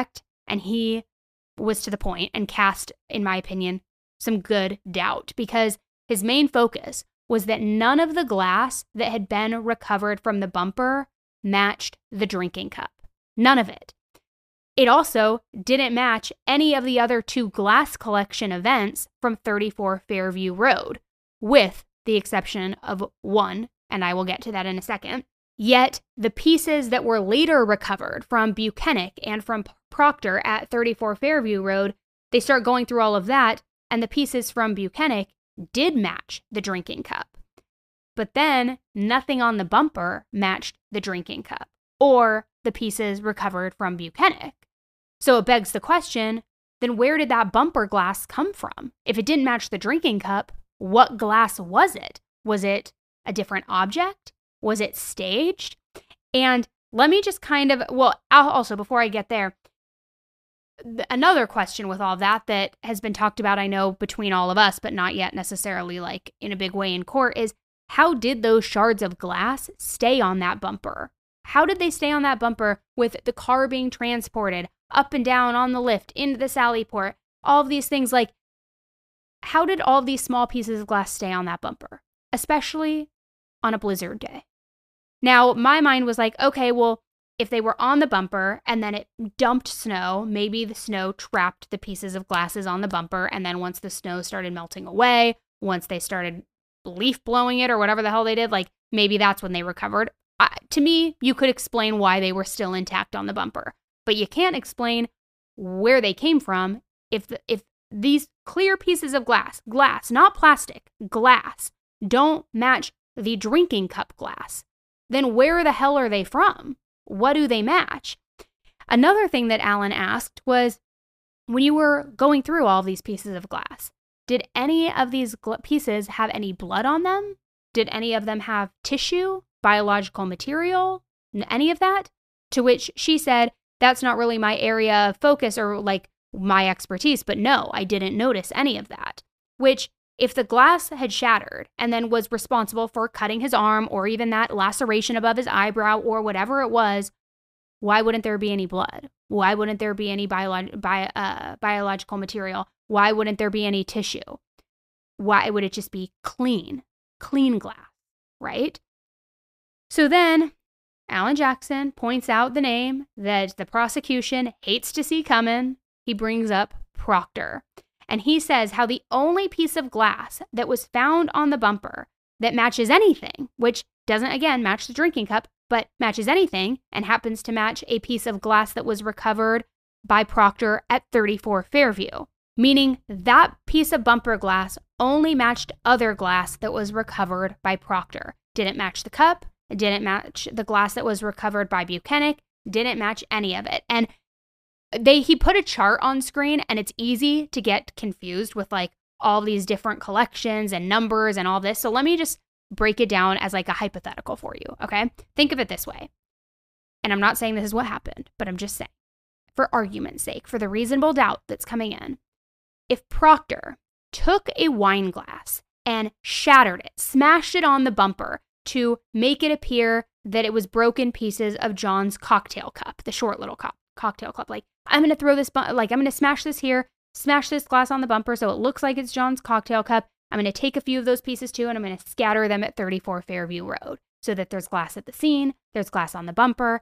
And he was to the point and cast, in my opinion, some good doubt, because his main focus was that none of the glass that had been recovered from the bumper matched the drinking cup. None of it. It also didn't match any of the other two glass collection events from thirty-four Fairview Road, with the exception of one, and I will get to that in a second. Yet, the pieces that were later recovered from Buchanan and from Proctor at thirty-four Fairview Road, they start going through all of that, and the pieces from Buchanan did match the drinking cup. But then, nothing on the bumper matched the drinking cup, or the pieces recovered from Buchanan. So it begs the question, then where did that bumper glass come from? If it didn't match the drinking cup, what glass was it? Was it a different object? Was it staged? And let me just kind of, well, also before I get there, th- another question with all of that that has been talked about, I know, between all of us, but not yet necessarily like in a big way in court, is how did those shards of glass stay on that bumper? How did they stay on that bumper with the car being transported up and down on the lift into the Sally Port? All of these things, like, how did all of these small pieces of glass stay on that bumper, especially on a blizzard day? Now, my mind was like, okay, well, if they were on the bumper and then it dumped snow, maybe the snow trapped the pieces of glasses on the bumper, and then once the snow started melting away, once they started leaf blowing it or whatever the hell they did, like, maybe that's when they recovered. Uh, to me, you could explain why they were still intact on the bumper, but you can't explain where they came from if the, if these clear pieces of glass, glass, not plastic, glass, don't match the drinking cup glass. Then where the hell are they from? What do they match? Another thing that Alan asked was, when you were going through all these pieces of glass, did any of these gl- pieces have any blood on them? Did any of them have tissue, biological material, any of that? To which she said, that's not really my area of focus or like my expertise, but no, I didn't notice any of that. Which, if the glass had shattered and then was responsible for cutting his arm or even that laceration above his eyebrow or whatever it was, why wouldn't there be any blood? Why wouldn't there be any bio- bio- uh, biological material? Why wouldn't there be any tissue? Why would it just be clean, clean glass, right? So then Alan Jackson points out the name that the prosecution hates to see coming. He brings up Proctor. And he says how the only piece of glass that was found on the bumper that matches anything, which doesn't, again, match the drinking cup, but matches anything and happens to match a piece of glass that was recovered by Proctor at thirty-four Fairview, meaning that piece of bumper glass only matched other glass that was recovered by Proctor. Didn't match the cup, didn't match the glass that was recovered by Buchanan, didn't match any of it. And they he put a chart on screen, and it's easy to get confused with like all these different collections and numbers and all this. So let me just break it down as like a hypothetical for you, okay? Think of it this way. And I'm not saying this is what happened, but I'm just saying, for argument's sake, for the reasonable doubt that's coming in, if Proctor took a wine glass and shattered it, smashed it on the bumper to make it appear that it was broken pieces of John's cocktail cup, the short little cup, cocktail cup, like, I'm going to throw this, bu- like, I'm going to smash this here, smash this glass on the bumper so it looks like it's John's cocktail cup. I'm going to take a few of those pieces too, and I'm going to scatter them at thirty-four Fairview Road so that there's glass at the scene, there's glass on the bumper.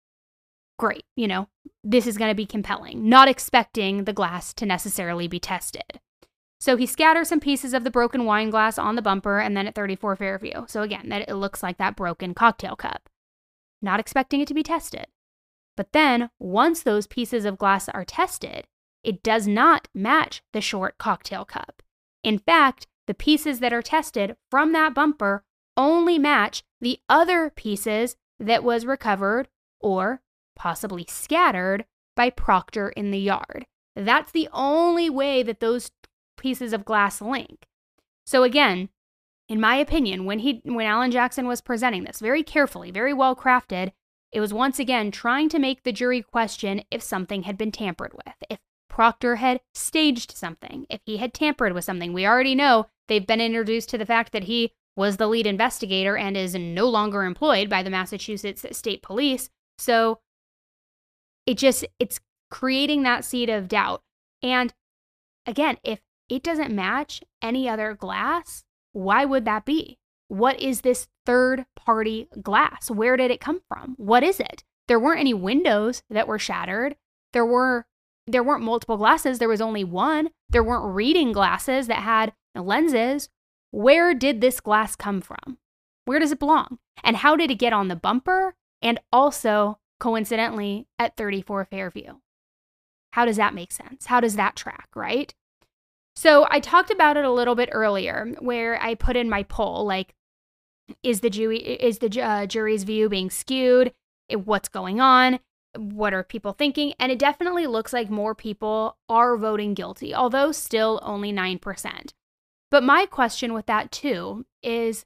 Great, you know, this is going to be compelling, not expecting the glass to necessarily be tested. So he scatters some pieces of the broken wine glass on the bumper and then at thirty-four Fairview. So again, that it looks like that broken cocktail cup. Not expecting it to be tested. But then, once those pieces of glass are tested, it does not match the short cocktail cup. In fact, the pieces that are tested from that bumper only match the other pieces that was recovered or possibly scattered by Proctor in the yard. That's the only way that those pieces of glass link. So again, in my opinion, when he when Alan Jackson was presenting this very carefully, very well crafted, it was once again trying to make the jury question if something had been tampered with, if Proctor had staged something, if he had tampered with something. We already know they've been introduced to the fact that he was the lead investigator and is no longer employed by the Massachusetts State Police. So it just, it's creating that seed of doubt. And again, if it doesn't match any other glass, why would that be? What is this third-party glass? Where did it come from? What is it? There weren't any windows that were shattered. There were there weren't multiple glasses. There was only one. There weren't reading glasses that had lenses. Where did this glass come from? Where does it belong? And how did it get on the bumper? And also, coincidentally, at thirty-four Fairview. How does that make sense? How does that track, right? So I talked about it a little bit earlier where I put in my poll, like, is the, ju- is the uh, jury's view being skewed? What's going on? What are people thinking? And it definitely looks like more people are voting guilty, although still only nine percent. But my question with that too is,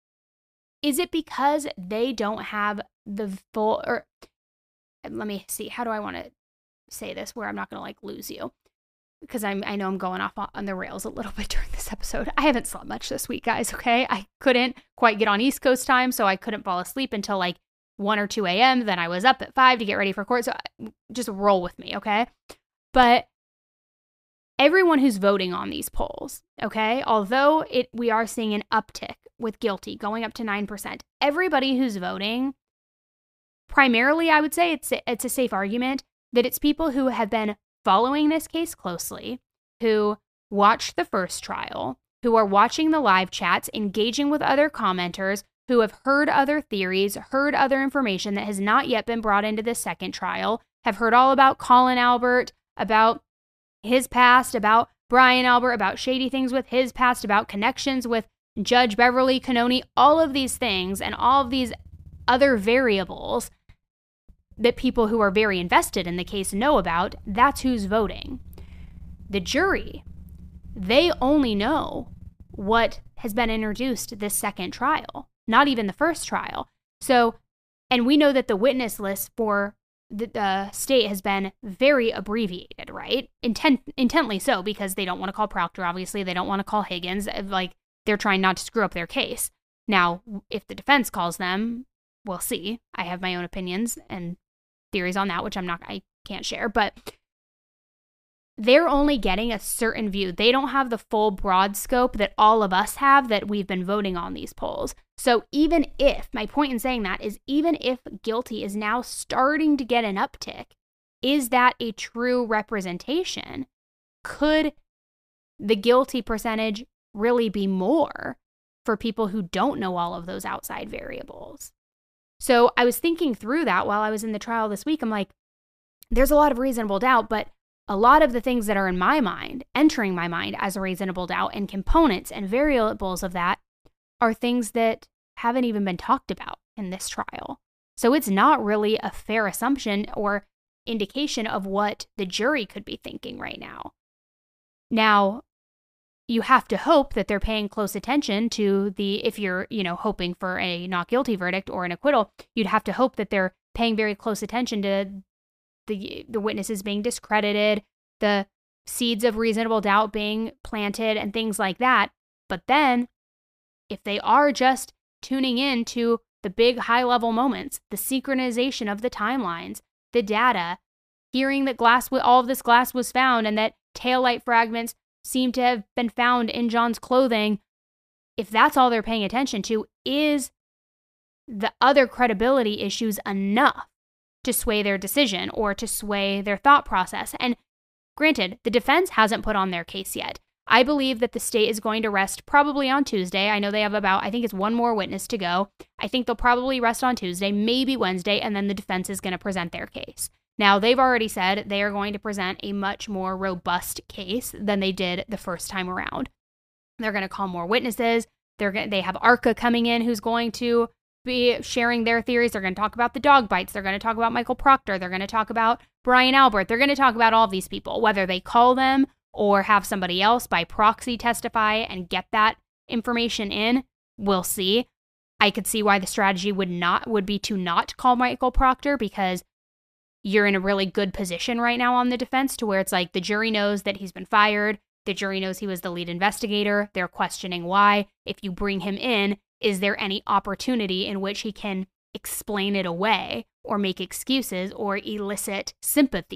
is it because they don't have the full, or let me see, how do I want to say this where I'm not going to like lose you? Because I'm, I know I'm going off on the rails a little bit during this episode. I haven't slept much this week, guys, okay? I couldn't quite get on East Coast time, so I couldn't fall asleep until like one or two a.m. Then I was up at five to get ready for court, so just roll with me, okay? But everyone who's voting on these polls, okay, although it we are seeing an uptick with guilty going up to nine percent, everybody who's voting, primarily I would say it's it's a safe argument that it's people who have been following this case closely, who watched the first trial, who are watching the live chats, engaging with other commenters, who have heard other theories, heard other information that has not yet been brought into the second trial, have heard all about Colin Albert, about his past, about Brian Albert, about shady things with his past, about connections with Judge Beverly Cannone, all of these things and all of these other variables that people who are very invested in the case know about. That's who's voting. The jury, they only know what has been introduced this second trial, not even the first trial. So, and we know that the witness list for the, the state has been very abbreviated, right? Intent, intently so, because they don't want to call Proctor, obviously. They don't want to call Higgins. Like, they're trying not to screw up their case. Now, if the defense calls them, we'll see. I have my own opinions and theories on that, which I'm not, I can't share, but they're only getting a certain view. They don't have the full broad scope that all of us have that we've been voting on these polls. So even if, my point in saying that is, even if guilty is now starting to get an uptick, is that a true representation? Could the guilty percentage really be more for people who don't know all of those outside variables? So I was thinking through that while I was in the trial this week. I'm like, there's a lot of reasonable doubt, but a lot of the things that are in my mind, entering my mind as a reasonable doubt, and components and variables of that are things that haven't even been talked about in this trial. So it's not really a fair assumption or indication of what the jury could be thinking right now. Now, you have to hope that they're paying close attention to the, if you're, you know, hoping for a not guilty verdict or an acquittal, you'd have to hope that they're paying very close attention to the the witnesses being discredited, the seeds of reasonable doubt being planted, and things like that. But then, if they are just tuning in to the big high-level moments, the synchronization of the timelines, the data, hearing that glass, all of this glass was found and that taillight fragments seem to have been found in John's clothing, if that's all they're paying attention to, is the other credibility issues enough to sway their decision or to sway their thought process? And granted, the defense hasn't put on their case yet. I believe that the state is going to rest probably on Tuesday. I know they have about, I think it's one more witness to go. I think they'll probably rest on Tuesday, maybe Wednesday, and then the defense is going to present their case. Now, they've already said they are going to present a much more robust case than they did the first time around. They're going to call more witnesses. They're going, they have ARCA coming in who's going to be sharing their theories. They're going to talk about the dog bites. They're going to talk about Michael Proctor. They're going to talk about Brian Albert. They're going to talk about all of these people, whether they call them or have somebody else by proxy testify and get that information in. We'll see. I could see why the strategy would not would be to not call Michael Proctor, because you're in a really good position right now on the defense to where it's like the jury knows that he's been fired. The jury knows he was the lead investigator. They're questioning why. If you bring him in, is there any opportunity in which he can explain it away or make excuses or elicit sympathy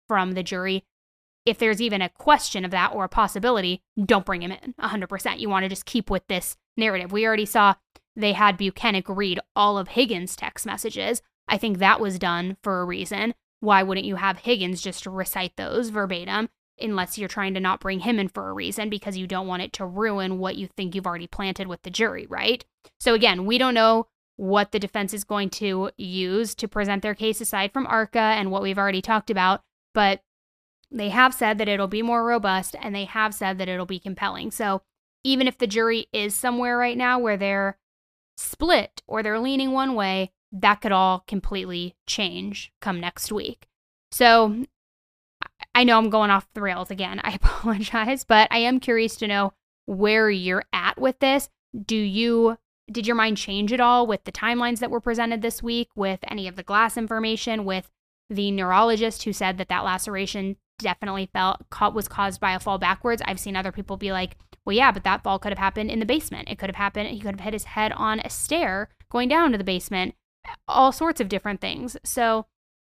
from the jury. If there's even a question of that or a possibility, don't bring him in one hundred percent. You want to just keep with this narrative. We already saw they had Buchanan read all of Higgins' text messages. I think that was done for a reason. Why wouldn't you have Higgins just recite those verbatim, unless you're trying to not bring him in for a reason because you don't want it to ruin what you think you've already planted with the jury, right? So again, we don't know what the defense is going to use to present their case aside from ARCA and what we've already talked about, but they have said that it'll be more robust, and they have said that it'll be compelling. So even if the jury is somewhere right now where they're split or they're leaning one way, that could all completely change come next week. So I know I'm going off the rails again. I apologize, but I am curious to know where you're at with this. Do you, did your mind change at all with the timelines that were presented this week, with any of the glass information, with the neurologist who said that that laceration definitely felt was caused by a fall backwards? I've seen other people be like, well, yeah, but that fall could have happened in the basement. It could have happened, he could have hit his head on a stair going down to the basement, all sorts of different things. So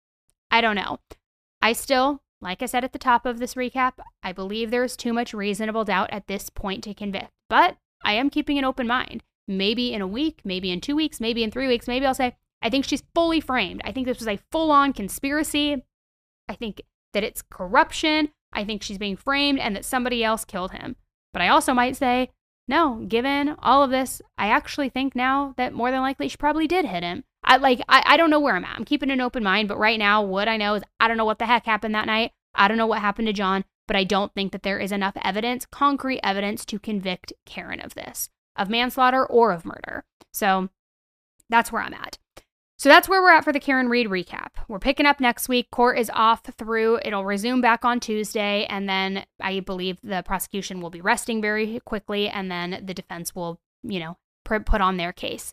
I don't know. I still, like I said at the top of this recap, I believe there's too much reasonable doubt at this point to convict, but I am keeping an open mind. Maybe in a week, maybe in two weeks, maybe in three weeks, maybe I'll say, I think she's fully framed. I think this was a full-on conspiracy. I think that it's corruption. I think she's being framed and that somebody else killed him. But I also might say, no, given all of this, I actually think now that more than likely she probably did hit him. I like, I, I don't know where I'm at. I'm keeping an open mind, but right now what I know is I don't know what the heck happened that night. I don't know what happened to John, but I don't think that there is enough evidence, concrete evidence, to convict Karen of this, of manslaughter or of murder. So that's where I'm at. So that's where we're at for the Karen Read recap. We're picking up next week. Court is off through, it'll resume back on Tuesday, and then I believe the prosecution will be resting very quickly, and then the defense will, you know, put on their case.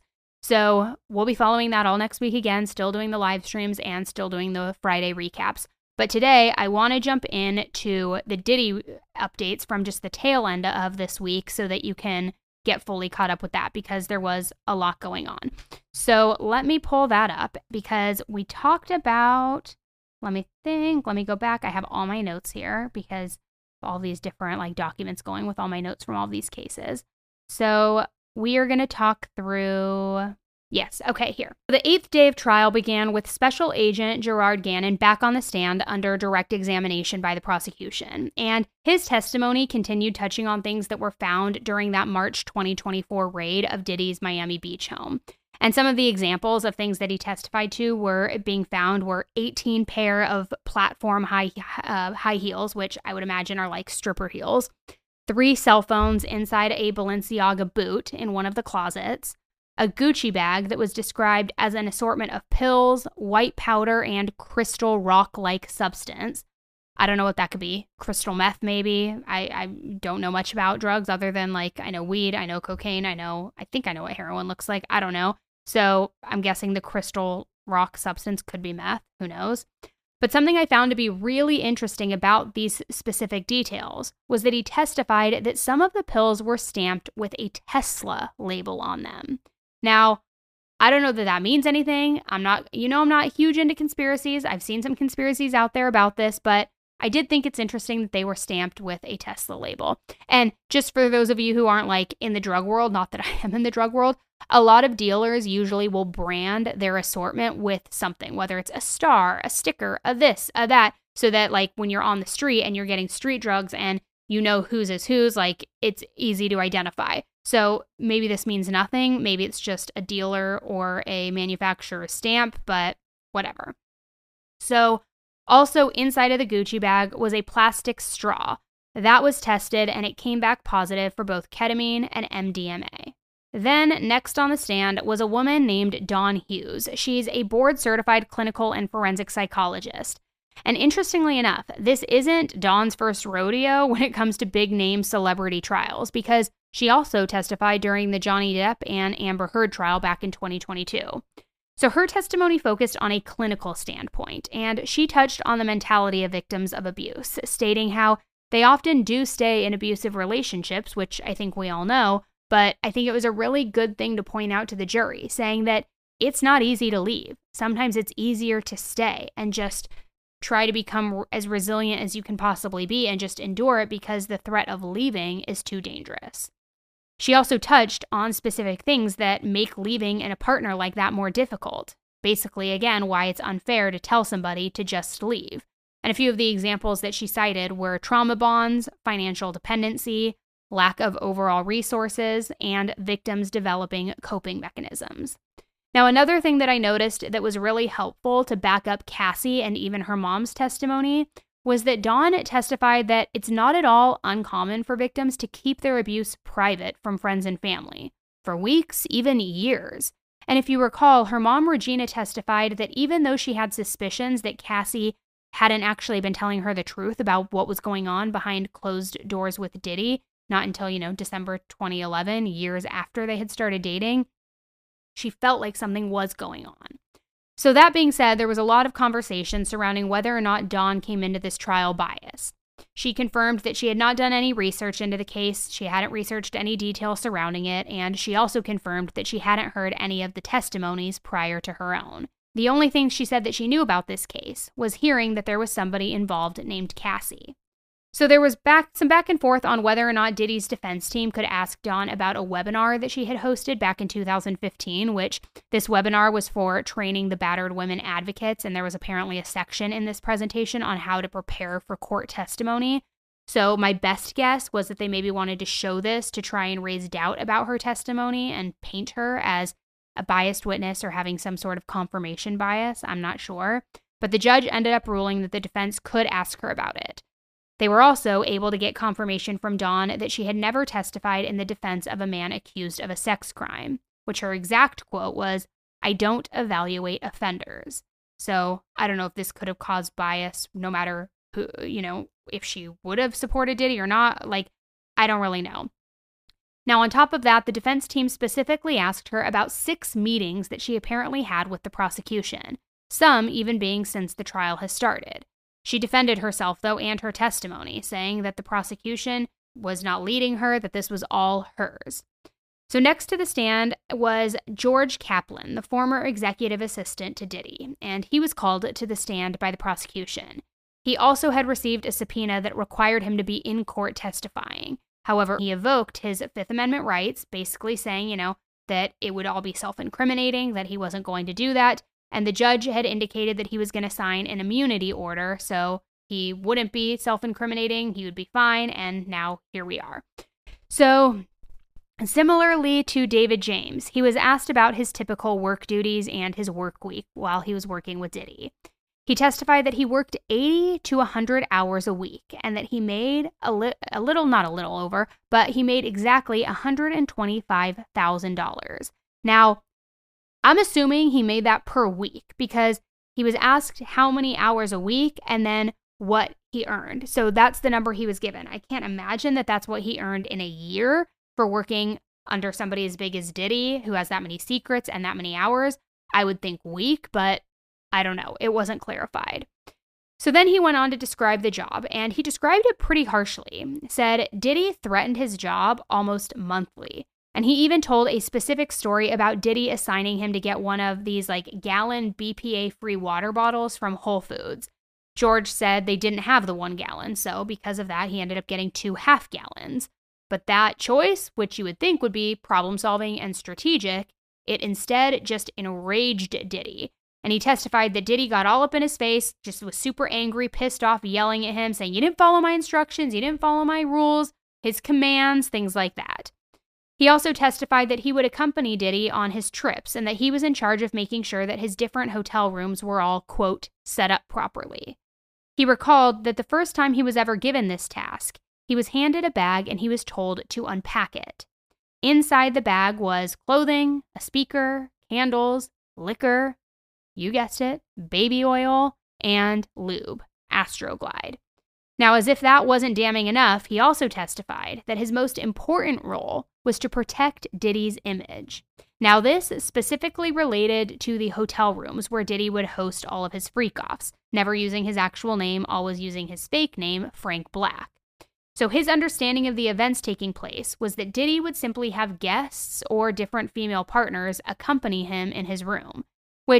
So we'll be following that all next week again, still doing the live streams and still doing the Friday recaps. But today, I want to jump in to the Diddy updates from just the tail end of this week so that you can get fully caught up with that, because there was a lot going on. So let me pull that up, because we talked about, let me think, let me go back. I have all my notes here because all these different like documents going with all my notes from all these cases. So we are going to talk through, yes, okay, here. The eighth day of trial began with Special Agent Gerard Gannon back on the stand under direct examination by the prosecution. And his testimony continued touching on things that were found during that March twenty twenty-four raid of Diddy's Miami Beach home. And some of the examples of things that he testified to were being found were eighteen pair of platform high uh, high heels, which I would imagine are like stripper heels, three cell phones inside a Balenciaga boot in one of the closets, a Gucci bag that was described as an assortment of pills, white powder, and crystal rock-like substance. I don't know what that could be. Crystal meth, maybe. I, I don't know much about drugs other than, like, I know weed, I know cocaine, I know, I think I know what heroin looks like. I don't know. So I'm guessing the crystal rock substance could be meth. Who knows? But something I found to be really interesting about these specific details was that he testified that some of the pills were stamped with a Tesla label on them. Now, I don't know that that means anything. I'm not, you know, I'm not huge into conspiracies. I've seen some conspiracies out there about this, but I did think it's interesting that they were stamped with a Tesla label. And just for those of you who aren't like in the drug world, not that I am in the drug world, a lot of dealers usually will brand their assortment with something, whether it's a star, a sticker, a this, a that, so that like when you're on the street and you're getting street drugs and you know whose is whose, like it's easy to identify. So maybe this means nothing. Maybe it's just a dealer or a manufacturer stamp, but whatever. So also inside of the Gucci bag was a plastic straw. That was tested and it came back positive for both ketamine and M D M A. Then next on the stand was a woman named Dawn Hughes. She's a board-certified clinical and forensic psychologist. And interestingly enough, this isn't Dawn's first rodeo when it comes to big-name celebrity trials, because she also testified during the Johnny Depp and Amber Heard trial back in twenty twenty-two. So her testimony focused on a clinical standpoint, and she touched on the mentality of victims of abuse, stating how they often do stay in abusive relationships, which I think we all know, but I think it was a really good thing to point out to the jury, saying that it's not easy to leave. Sometimes it's easier to stay and just try to become as resilient as you can possibly be and just endure it because the threat of leaving is too dangerous. She also touched on specific things that make leaving in a partner like that more difficult. Basically, again, why it's unfair to tell somebody to just leave. And a few of the examples that she cited were trauma bonds, financial dependency, lack of overall resources, and victims developing coping mechanisms. Now, another thing that I noticed that was really helpful to back up Cassie and even her mom's testimony was that Dawn testified that it's not at all uncommon for victims to keep their abuse private from friends and family, for weeks, even years. And if you recall, her mom, Regina, testified that even though she had suspicions that Cassie hadn't actually been telling her the truth about what was going on behind closed doors with Diddy, not until, you know, December twenty eleven, years after they had started dating, she felt like something was going on. So that being said, there was a lot of conversation surrounding whether or not Dawn came into this trial biased. She confirmed that she had not done any research into the case, she hadn't researched any details surrounding it, and she also confirmed that she hadn't heard any of the testimonies prior to her own. The only thing she said that she knew about this case was hearing that there was somebody involved named Cassie. So there was back some back and forth on whether or not Diddy's defense team could ask Dawn about a webinar that she had hosted back in two thousand fifteen, which this webinar was for training the battered women advocates, and there was apparently a section in this presentation on how to prepare for court testimony. So my best guess was that they maybe wanted to show this to try and raise doubt about her testimony and paint her as a biased witness or having some sort of confirmation bias. I'm not sure. But the judge ended up ruling that the defense could ask her about it. They were also able to get confirmation from Dawn that she had never testified in the defense of a man accused of a sex crime, which her exact quote was, "I don't evaluate offenders." So I don't know if this could have caused bias no matter who, you know, if she would have supported Diddy or not. Like, I don't really know. Now, on top of that, the defense team specifically asked her about six meetings that she apparently had with the prosecution, some even being since the trial has started. She defended herself, though, and her testimony, saying that the prosecution was not leading her, that this was all hers. So next to the stand was George Kaplan, the former executive assistant to Diddy, and he was called to the stand by the prosecution. He also had received a subpoena that required him to be in court testifying. However, he evoked his Fifth Amendment rights, basically saying, you know, that it would all be self-incriminating, that he wasn't going to do that. And the judge had indicated that he was going to sign an immunity order, so he wouldn't be self-incriminating, he would be fine, and now here we are. So, similarly to David James, he was asked about his typical work duties and his work week while he was working with Diddy. He testified that he worked eighty to one hundred hours a week, and that he made a, li- a little, not a little over, but he made exactly one hundred twenty-five thousand dollars. Now, I'm assuming he made that per week because he was asked how many hours a week and then what he earned. So that's the number he was given. I can't imagine that that's what he earned in a year for working under somebody as big as Diddy, who has that many secrets and that many hours. I would think week, but I don't know. It wasn't clarified. So then he went on to describe the job, and he described it pretty harshly. Said Diddy threatened his job almost monthly. And he even told a specific story about Diddy assigning him to get one of these like gallon B P A-free water bottles from Whole Foods. George said they didn't have the one gallon, so because of that, he ended up getting two half gallons. But that choice, which you would think would be problem-solving and strategic, it instead just enraged Diddy. And he testified that Diddy got all up in his face, just was super angry, pissed off, yelling at him, saying, "You didn't follow my instructions, you didn't follow my rules, his commands," things like that. He also testified that he would accompany Diddy on his trips and that he was in charge of making sure that his different hotel rooms were all, quote, set up properly. He recalled that the first time he was ever given this task, he was handed a bag and he was told to unpack it. Inside the bag was clothing, a speaker, candles, liquor, you guessed it, baby oil, and lube, Astroglide. Now, as if that wasn't damning enough, he also testified that his most important role was to protect Diddy's image. Now, this specifically related to the hotel rooms where Diddy would host all of his freak-offs, never using his actual name, always using his fake name, Frank Black. So his understanding of the events taking place was that Diddy would simply have guests or different female partners accompany him in his room, which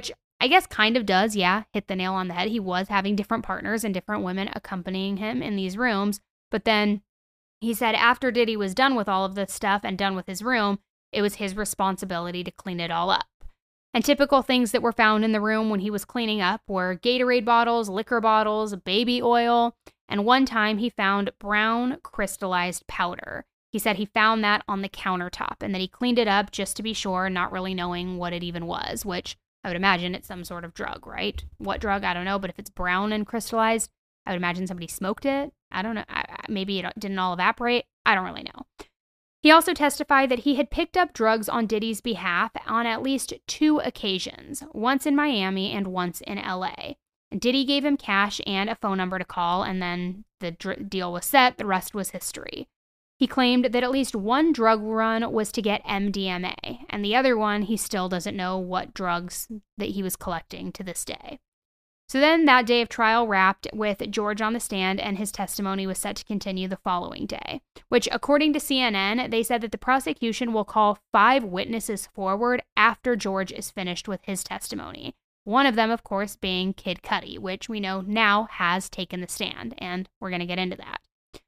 I guess kind of does, yeah, hit the nail on the head. He was having different partners and different women accompanying him in these rooms. But then he said after Diddy was done with all of this stuff and done with his room, it was his responsibility to clean it all up. And typical things that were found in the room when he was cleaning up were Gatorade bottles, liquor bottles, baby oil, and one time he found brown crystallized powder. He said he found that on the countertop and that he cleaned it up just to be sure, not really knowing what it even was, which I would imagine it's some sort of drug, right? What drug? I don't know, but if it's brown and crystallized, I would imagine somebody smoked it. I don't know. Maybe it didn't all evaporate. I don't really know. He also testified that he had picked up drugs on Diddy's behalf on at least two occasions, once in Miami and once in L A. And Diddy gave him cash and a phone number to call, and then the dr- deal was set. The rest was history. He claimed that at least one drug run was to get M D M A, and the other one, he still doesn't know what drugs that he was collecting to this day. So then that day of trial wrapped with George on the stand, and his testimony was set to continue the following day, which, according to C N N, they said that the prosecution will call five witnesses forward after George is finished with his testimony. One of them, of course, being Kid Cudi, which we know now has taken the stand, and we're going to get into that.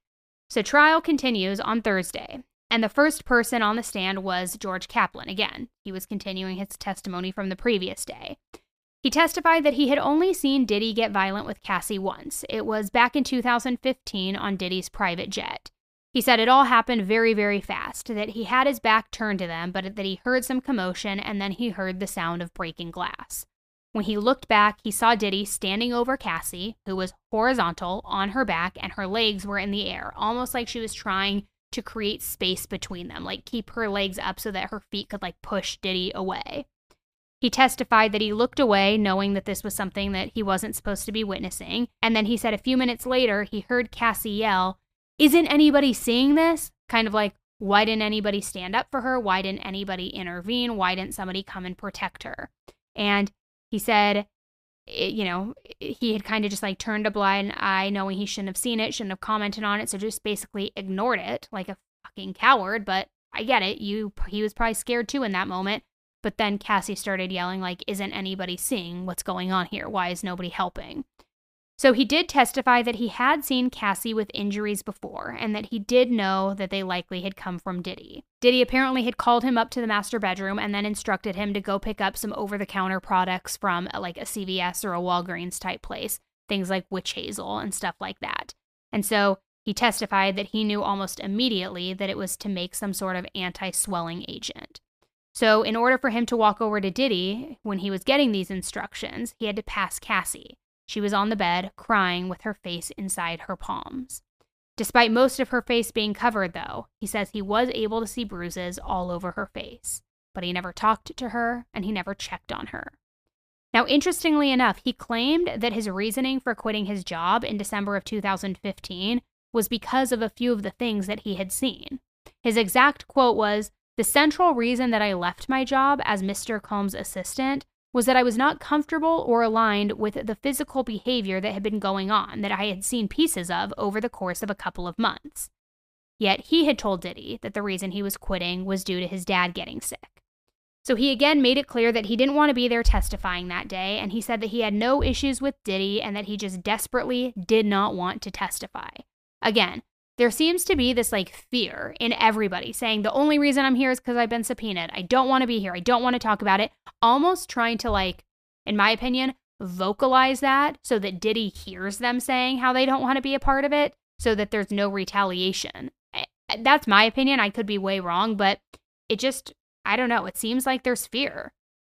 So trial continues on Thursday, and the first person on the stand was George Kaplan. Again, he was continuing his testimony from the previous day. He testified that he had only seen Diddy get violent with Cassie once. It was back in two thousand fifteen on Diddy's private jet. He said it all happened very, very fast, that he had his back turned to them, but that he heard some commotion and then he heard the sound of breaking glass. When he looked back, he saw Diddy standing over Cassie, who was horizontal on her back and her legs were in the air, almost like she was trying to create space between them, like keep her legs up so that her feet could like push Diddy away. He testified that he looked away, knowing that this was something that he wasn't supposed to be witnessing. And then he said a few minutes later, he heard Cassie yell, "Isn't anybody seeing this?" Kind of like, why didn't anybody stand up for her? Why didn't anybody intervene? Why didn't somebody come and protect her? And he said, it, you know, he had kind of just like turned a blind eye, knowing he shouldn't have seen it, shouldn't have commented on it. So just basically ignored it like a fucking coward. But I get it. You, he was probably scared too in that moment. But then Cassie started yelling like, "Isn't anybody seeing what's going on here? Why is nobody helping?" So he did testify that he had seen Cassie with injuries before and that he did know that they likely had come from Diddy. Diddy apparently had called him up to the master bedroom and then instructed him to go pick up some over-the-counter products from like a C V S or a Walgreens type place, things like witch hazel and stuff like that. And so he testified that he knew almost immediately that it was to make some sort of anti-swelling agent. So in order for him to walk over to Diddy, when he was getting these instructions, he had to pass Cassie. She was on the bed, crying with her face inside her palms. Despite most of her face being covered, though, he says he was able to see bruises all over her face. But he never talked to her, and he never checked on her. Now, interestingly enough, he claimed that his reasoning for quitting his job in December of two thousand fifteen was because of a few of the things that he had seen. His exact quote was, "The central reason that I left my job as Mister Combs' assistant was that I was not comfortable or aligned with the physical behavior that had been going on, that I had seen pieces of over the course of a couple of months." Yet he had told Diddy that the reason he was quitting was due to his dad getting sick. So he again made it clear that he didn't want to be there testifying that day, and he said that he had no issues with Diddy and that he just desperately did not want to testify. Again, there seems to be this like fear in everybody saying the only reason I'm here is because I've been subpoenaed. I don't want to be here. I don't want to talk about it. Almost trying to like, in my opinion, vocalize that so that Diddy hears them saying how they don't want to be a part of it so that there's no retaliation. That's my opinion. I could be way wrong, but it just, I don't know. It seems like there's fear.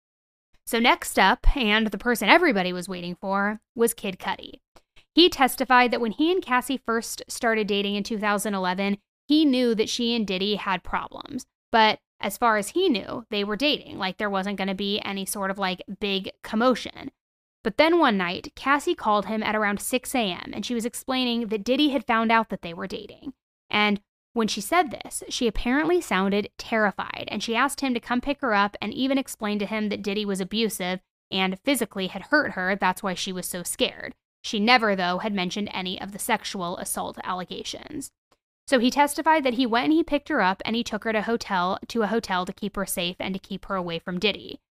So next up, and the person everybody was waiting for, was Kid Cudi. He testified that when he and Cassie first started dating in two thousand eleven, he knew that she and Diddy had problems. But as far as he knew, they were dating, like there wasn't going to be any sort of like big commotion. But then one night, Cassie called him at around six a.m. and she was explaining that Diddy had found out that they were dating. And when she said this, she apparently sounded terrified, and she asked him to come pick her up and even explained to him that Diddy was abusive and physically had hurt her. That's why she was so scared. She never, though, had mentioned any of the sexual assault allegations. So he testified that he went and he picked her up and he took her to hotel to a hotel to keep her safe and to keep her away from Diddy.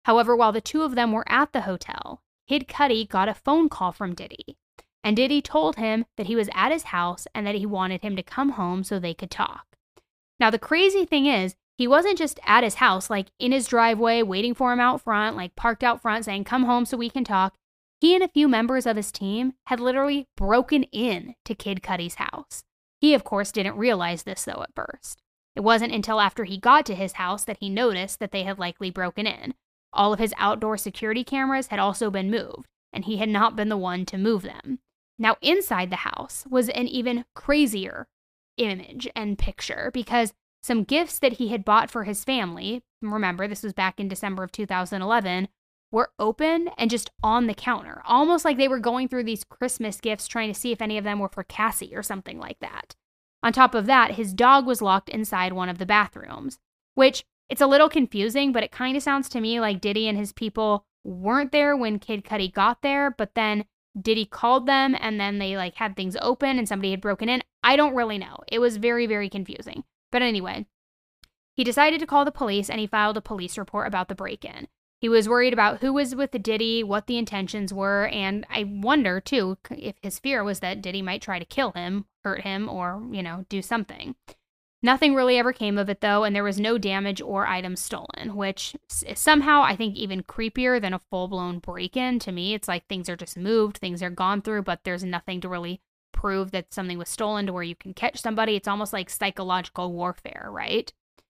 However, while the two of them were at the hotel, Kid Cudi got a phone call from Diddy. And Diddy told him that he was at his house and that he wanted him to come home so they could talk. Now, the crazy thing is, he wasn't just at his house, like in his driveway, waiting for him out front, like parked out front saying, come home so we can talk. He and a few members of his team had literally broken in to Kid Cudi's house. He, of course, didn't realize this, though, at first. It wasn't until after he got to his house that he noticed that they had likely broken in. All of his outdoor security cameras had also been moved, and he had not been the one to move them. Now, inside the house was an even crazier image and picture, because some gifts that he had bought for his family, remember, this was back in December of two thousand eleven, were open and just on the counter, almost like they were going through these Christmas gifts trying to see if any of them were for Cassie or something like that. On top of that, his dog was locked inside one of the bathrooms, which it's a little confusing, but it kind of sounds to me like Diddy and his people weren't there when Kid Cudi got there, but then Diddy called them and then they like had things open and somebody had broken in. I don't really know. It was very, very confusing. But anyway, he decided to call the police and he filed a police report about the break-in. He was worried about who was with the Diddy, what the intentions were, and I wonder, too, if his fear was that Diddy might try to kill him, hurt him, or, you know, do something. Nothing really ever came of it, though, and there was no damage or items stolen, which is somehow, I think, even creepier than a full-blown break-in. To me, it's like things are just moved, things are gone through, but there's nothing to really prove that something was stolen to where you can catch somebody. It's almost like psychological warfare, right?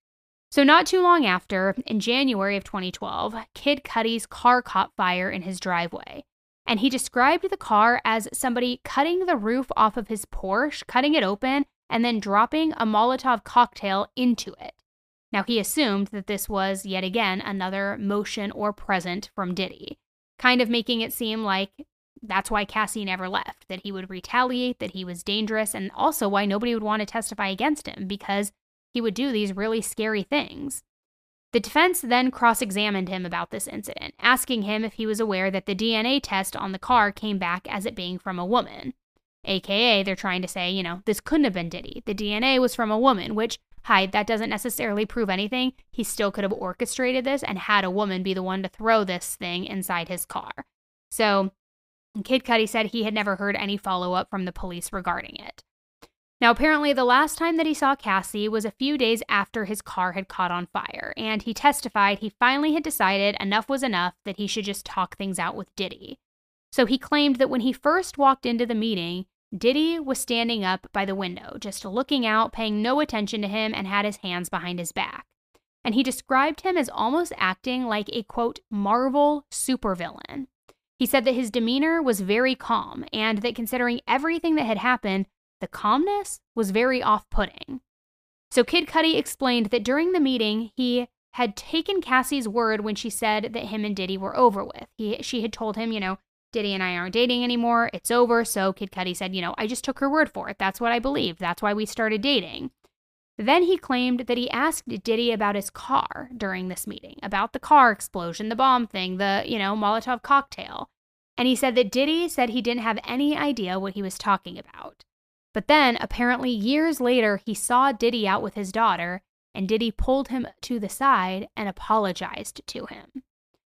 So not too long after, in January of twenty twelve, Kid Cudi's car caught fire in his driveway. And he described the car as somebody cutting the roof off of his Porsche, cutting it open, and then dropping a Molotov cocktail into it. Now, he assumed that this was, yet again, another motion or present from Diddy, kind of making it seem like that's why Cassie never left, that he would retaliate, that he was dangerous, and also why nobody would want to testify against him, because he would do these really scary things. The defense then cross-examined him about this incident, asking him if he was aware that the D N A test on the car came back as it being from a woman. A K A, they're trying to say, you know, this couldn't have been Diddy. The D N A was from a woman, which, hi, that doesn't necessarily prove anything. He still could have orchestrated this and had a woman be the one to throw this thing inside his car. So, Kid Cudi said he had never heard any follow-up from the police regarding it. Now, apparently, the last time that he saw Cassie was a few days after his car had caught on fire, and he testified he finally had decided enough was enough, that he should just talk things out with Diddy. So he claimed that when he first walked into the meeting, Diddy was standing up by the window, just looking out, paying no attention to him, and had his hands behind his back. And he described him as almost acting like a, quote, Marvel supervillain. He said that his demeanor was very calm, and that considering everything that had happened, the calmness was very off-putting. So Kid Cudi explained that during the meeting, he had taken Cassie's word when she said that him and Diddy were over with. He, she had told him, you know, Diddy and I aren't dating anymore, it's over. So Kid Cudi said, you know, I just took her word for it. That's what I believe. That's why we started dating. Then he claimed that he asked Diddy about his car during this meeting, about the car explosion, the bomb thing, the, you know, Molotov cocktail. And he said that Diddy said he didn't have any idea what he was talking about. But then, apparently years later, he saw Diddy out with his daughter, and Diddy pulled him to the side and apologized to him.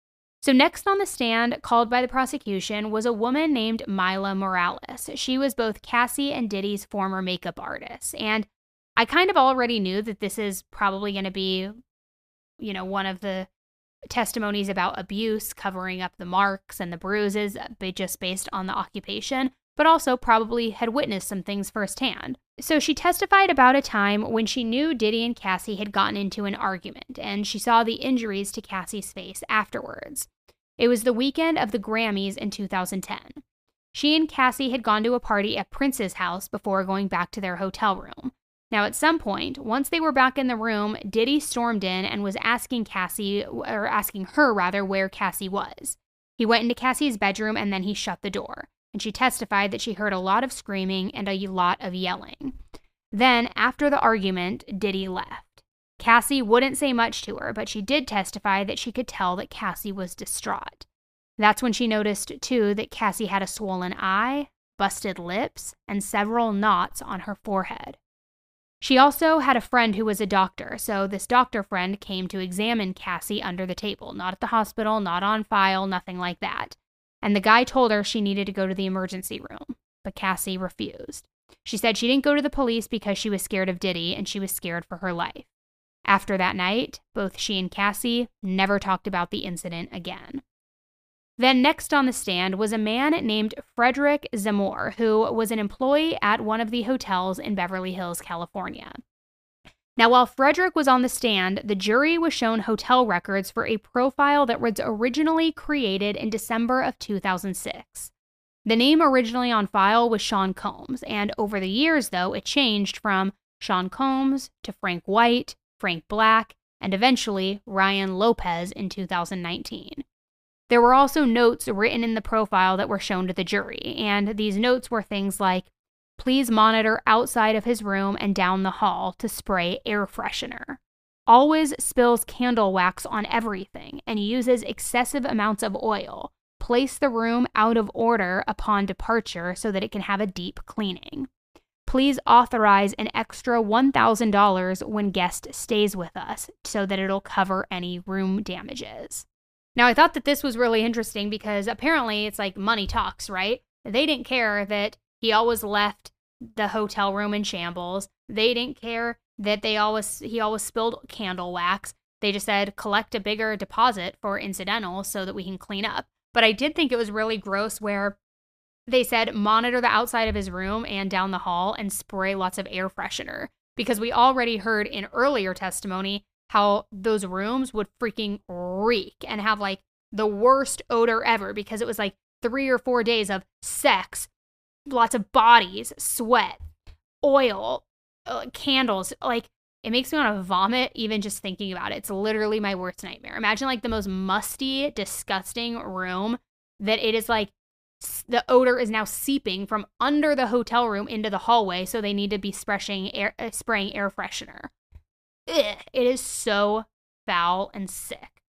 So next on the stand, called by the prosecution, was a woman named Mila Morales. She was both Cassie and Diddy's former makeup artist. And I kind of already knew that this is probably going to be, you know, one of the testimonies about abuse, covering up the marks and the bruises, just based on the occupation, but also probably had witnessed some things firsthand. So she testified about a time when she knew Diddy and Cassie had gotten into an argument, and she saw the injuries to Cassie's face afterwards. It was the weekend of the Grammys in two thousand ten. She and Cassie had gone to a party at Prince's house before going back to their hotel room. Now, at some point, once they were back in the room, Diddy stormed in and was asking Cassie, or asking her rather, where Cassie was. He went into Cassie's bedroom and then he shut the door. And she testified that she heard a lot of screaming and a lot of yelling. Then, after the argument, Diddy left. Cassie wouldn't say much to her, but she did testify that she could tell that Cassie was distraught. That's when she noticed, too, that Cassie had a swollen eye, busted lips, and several knots on her forehead. She also had a friend who was a doctor, so this doctor friend came to examine Cassie under the table, not at the hospital, not on file, nothing like that. And the guy told her she needed to go to the emergency room, but Cassie refused. She said she didn't go to the police because she was scared of Diddy and she was scared for her life. After that night, both she and Cassie never talked about the incident again. Then next on the stand was a man named Frederick Zamore, who was an employee at one of the hotels in Beverly Hills, California. Now, while Frederick was on the stand, the jury was shown hotel records for a profile that was originally created in December of two thousand six. The name originally on file was Sean Combs, and over the years, though, it changed from Sean Combs to Frank White, Frank Black, and eventually Ryan Lopez in two thousand nineteen. There were also notes written in the profile that were shown to the jury, and these notes were things like, please monitor outside of his room and down the hall to spray air freshener. Always spills candle wax on everything and uses excessive amounts of oil. Place the room out of order upon departure so that it can have a deep cleaning. Please authorize an extra one thousand dollars when guest stays with us so that it'll cover any room damages. Now, I thought that this was really interesting because apparently it's like money talks, right? They didn't care that he always left the hotel room in shambles. They didn't care that they always he always spilled candle wax. They just said, collect a bigger deposit for incidental so that we can clean up. But I did think it was really gross where they said, monitor the outside of his room and down the hall and spray lots of air freshener. Because we already heard in earlier testimony how those rooms would freaking reek and have like the worst odor ever because it was like three or four days of sex, lots of bodies, sweat, oil, uh, candles. Like, it makes me want to vomit even just thinking about it. It's literally my worst nightmare. Imagine like the most musty, disgusting room that it is like the odor is now seeping from under the hotel room into the hallway, so they need to be spraying air, uh, spraying air freshener. Ugh, it is so foul and sick.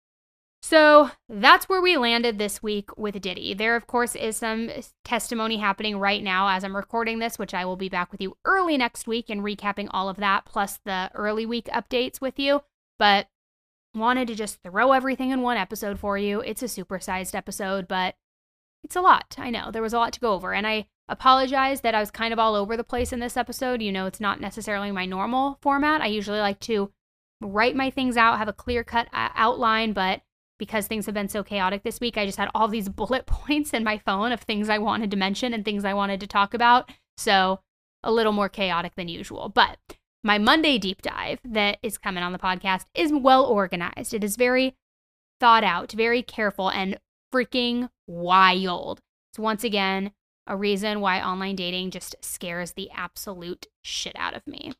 So that's where we landed this week with Diddy. There, of course, is some testimony happening right now as I'm recording this, which I will be back with you early next week and recapping all of that, plus the early week updates with you. But wanted to just throw everything in one episode for you. It's a supersized episode, but it's a lot. I know there was a lot to go over, and I apologize that I was kind of all over the place in this episode. You know, it's not necessarily my normal format. I usually like to write my things out, have a clear-cut outline, but because things have been so chaotic this week, I just had all these bullet points in my phone of things I wanted to mention and things I wanted to talk about. So a little more chaotic than usual. But my Monday deep dive that is coming on the podcast is well organized. It is very thought out, very careful, and freaking wild. It's once again a reason why online dating just scares the absolute shit out of me.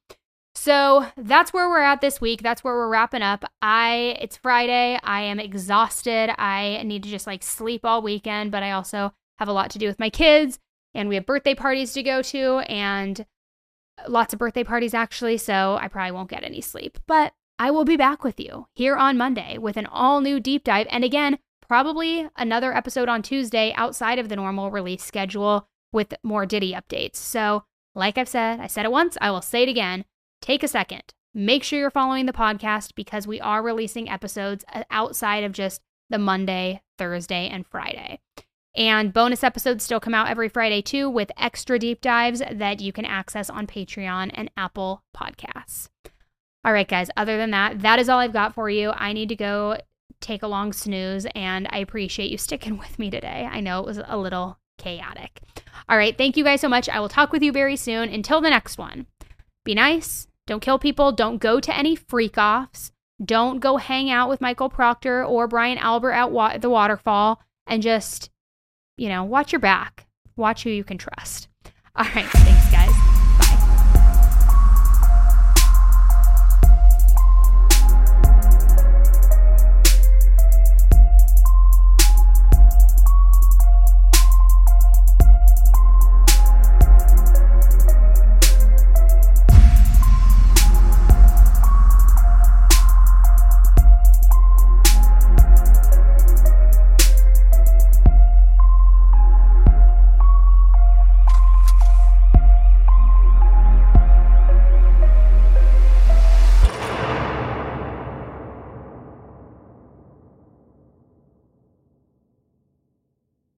So that's where we're at this week. That's where we're wrapping up. I, it's Friday. I am exhausted. I need to just like sleep all weekend, but I also have a lot to do with my kids, and we have birthday parties to go to, and lots of birthday parties actually. So I probably won't get any sleep, but I will be back with you here on Monday with an all new deep dive. And again, probably another episode on Tuesday outside of the normal release schedule with more Diddy updates. So like I've said, I said it once, I will say it again. Take a second. Make sure you're following the podcast because we are releasing episodes outside of just the Monday, Thursday, and Friday. And bonus episodes still come out every Friday too with extra deep dives that you can access on Patreon and Apple Podcasts. All right, guys, other than that, that is all I've got for you. I need to go take a long snooze, and I appreciate you sticking with me today. I know it was a little chaotic. All right, thank you guys so much. I will talk with you very soon. Until the next one, be nice. Don't kill people. Don't go to any freak-offs. Don't go hang out with Michael Proctor or Brian Albert at wa- the waterfall. And just, you know, watch your back. Watch who you can trust. All right. Thanks, guys.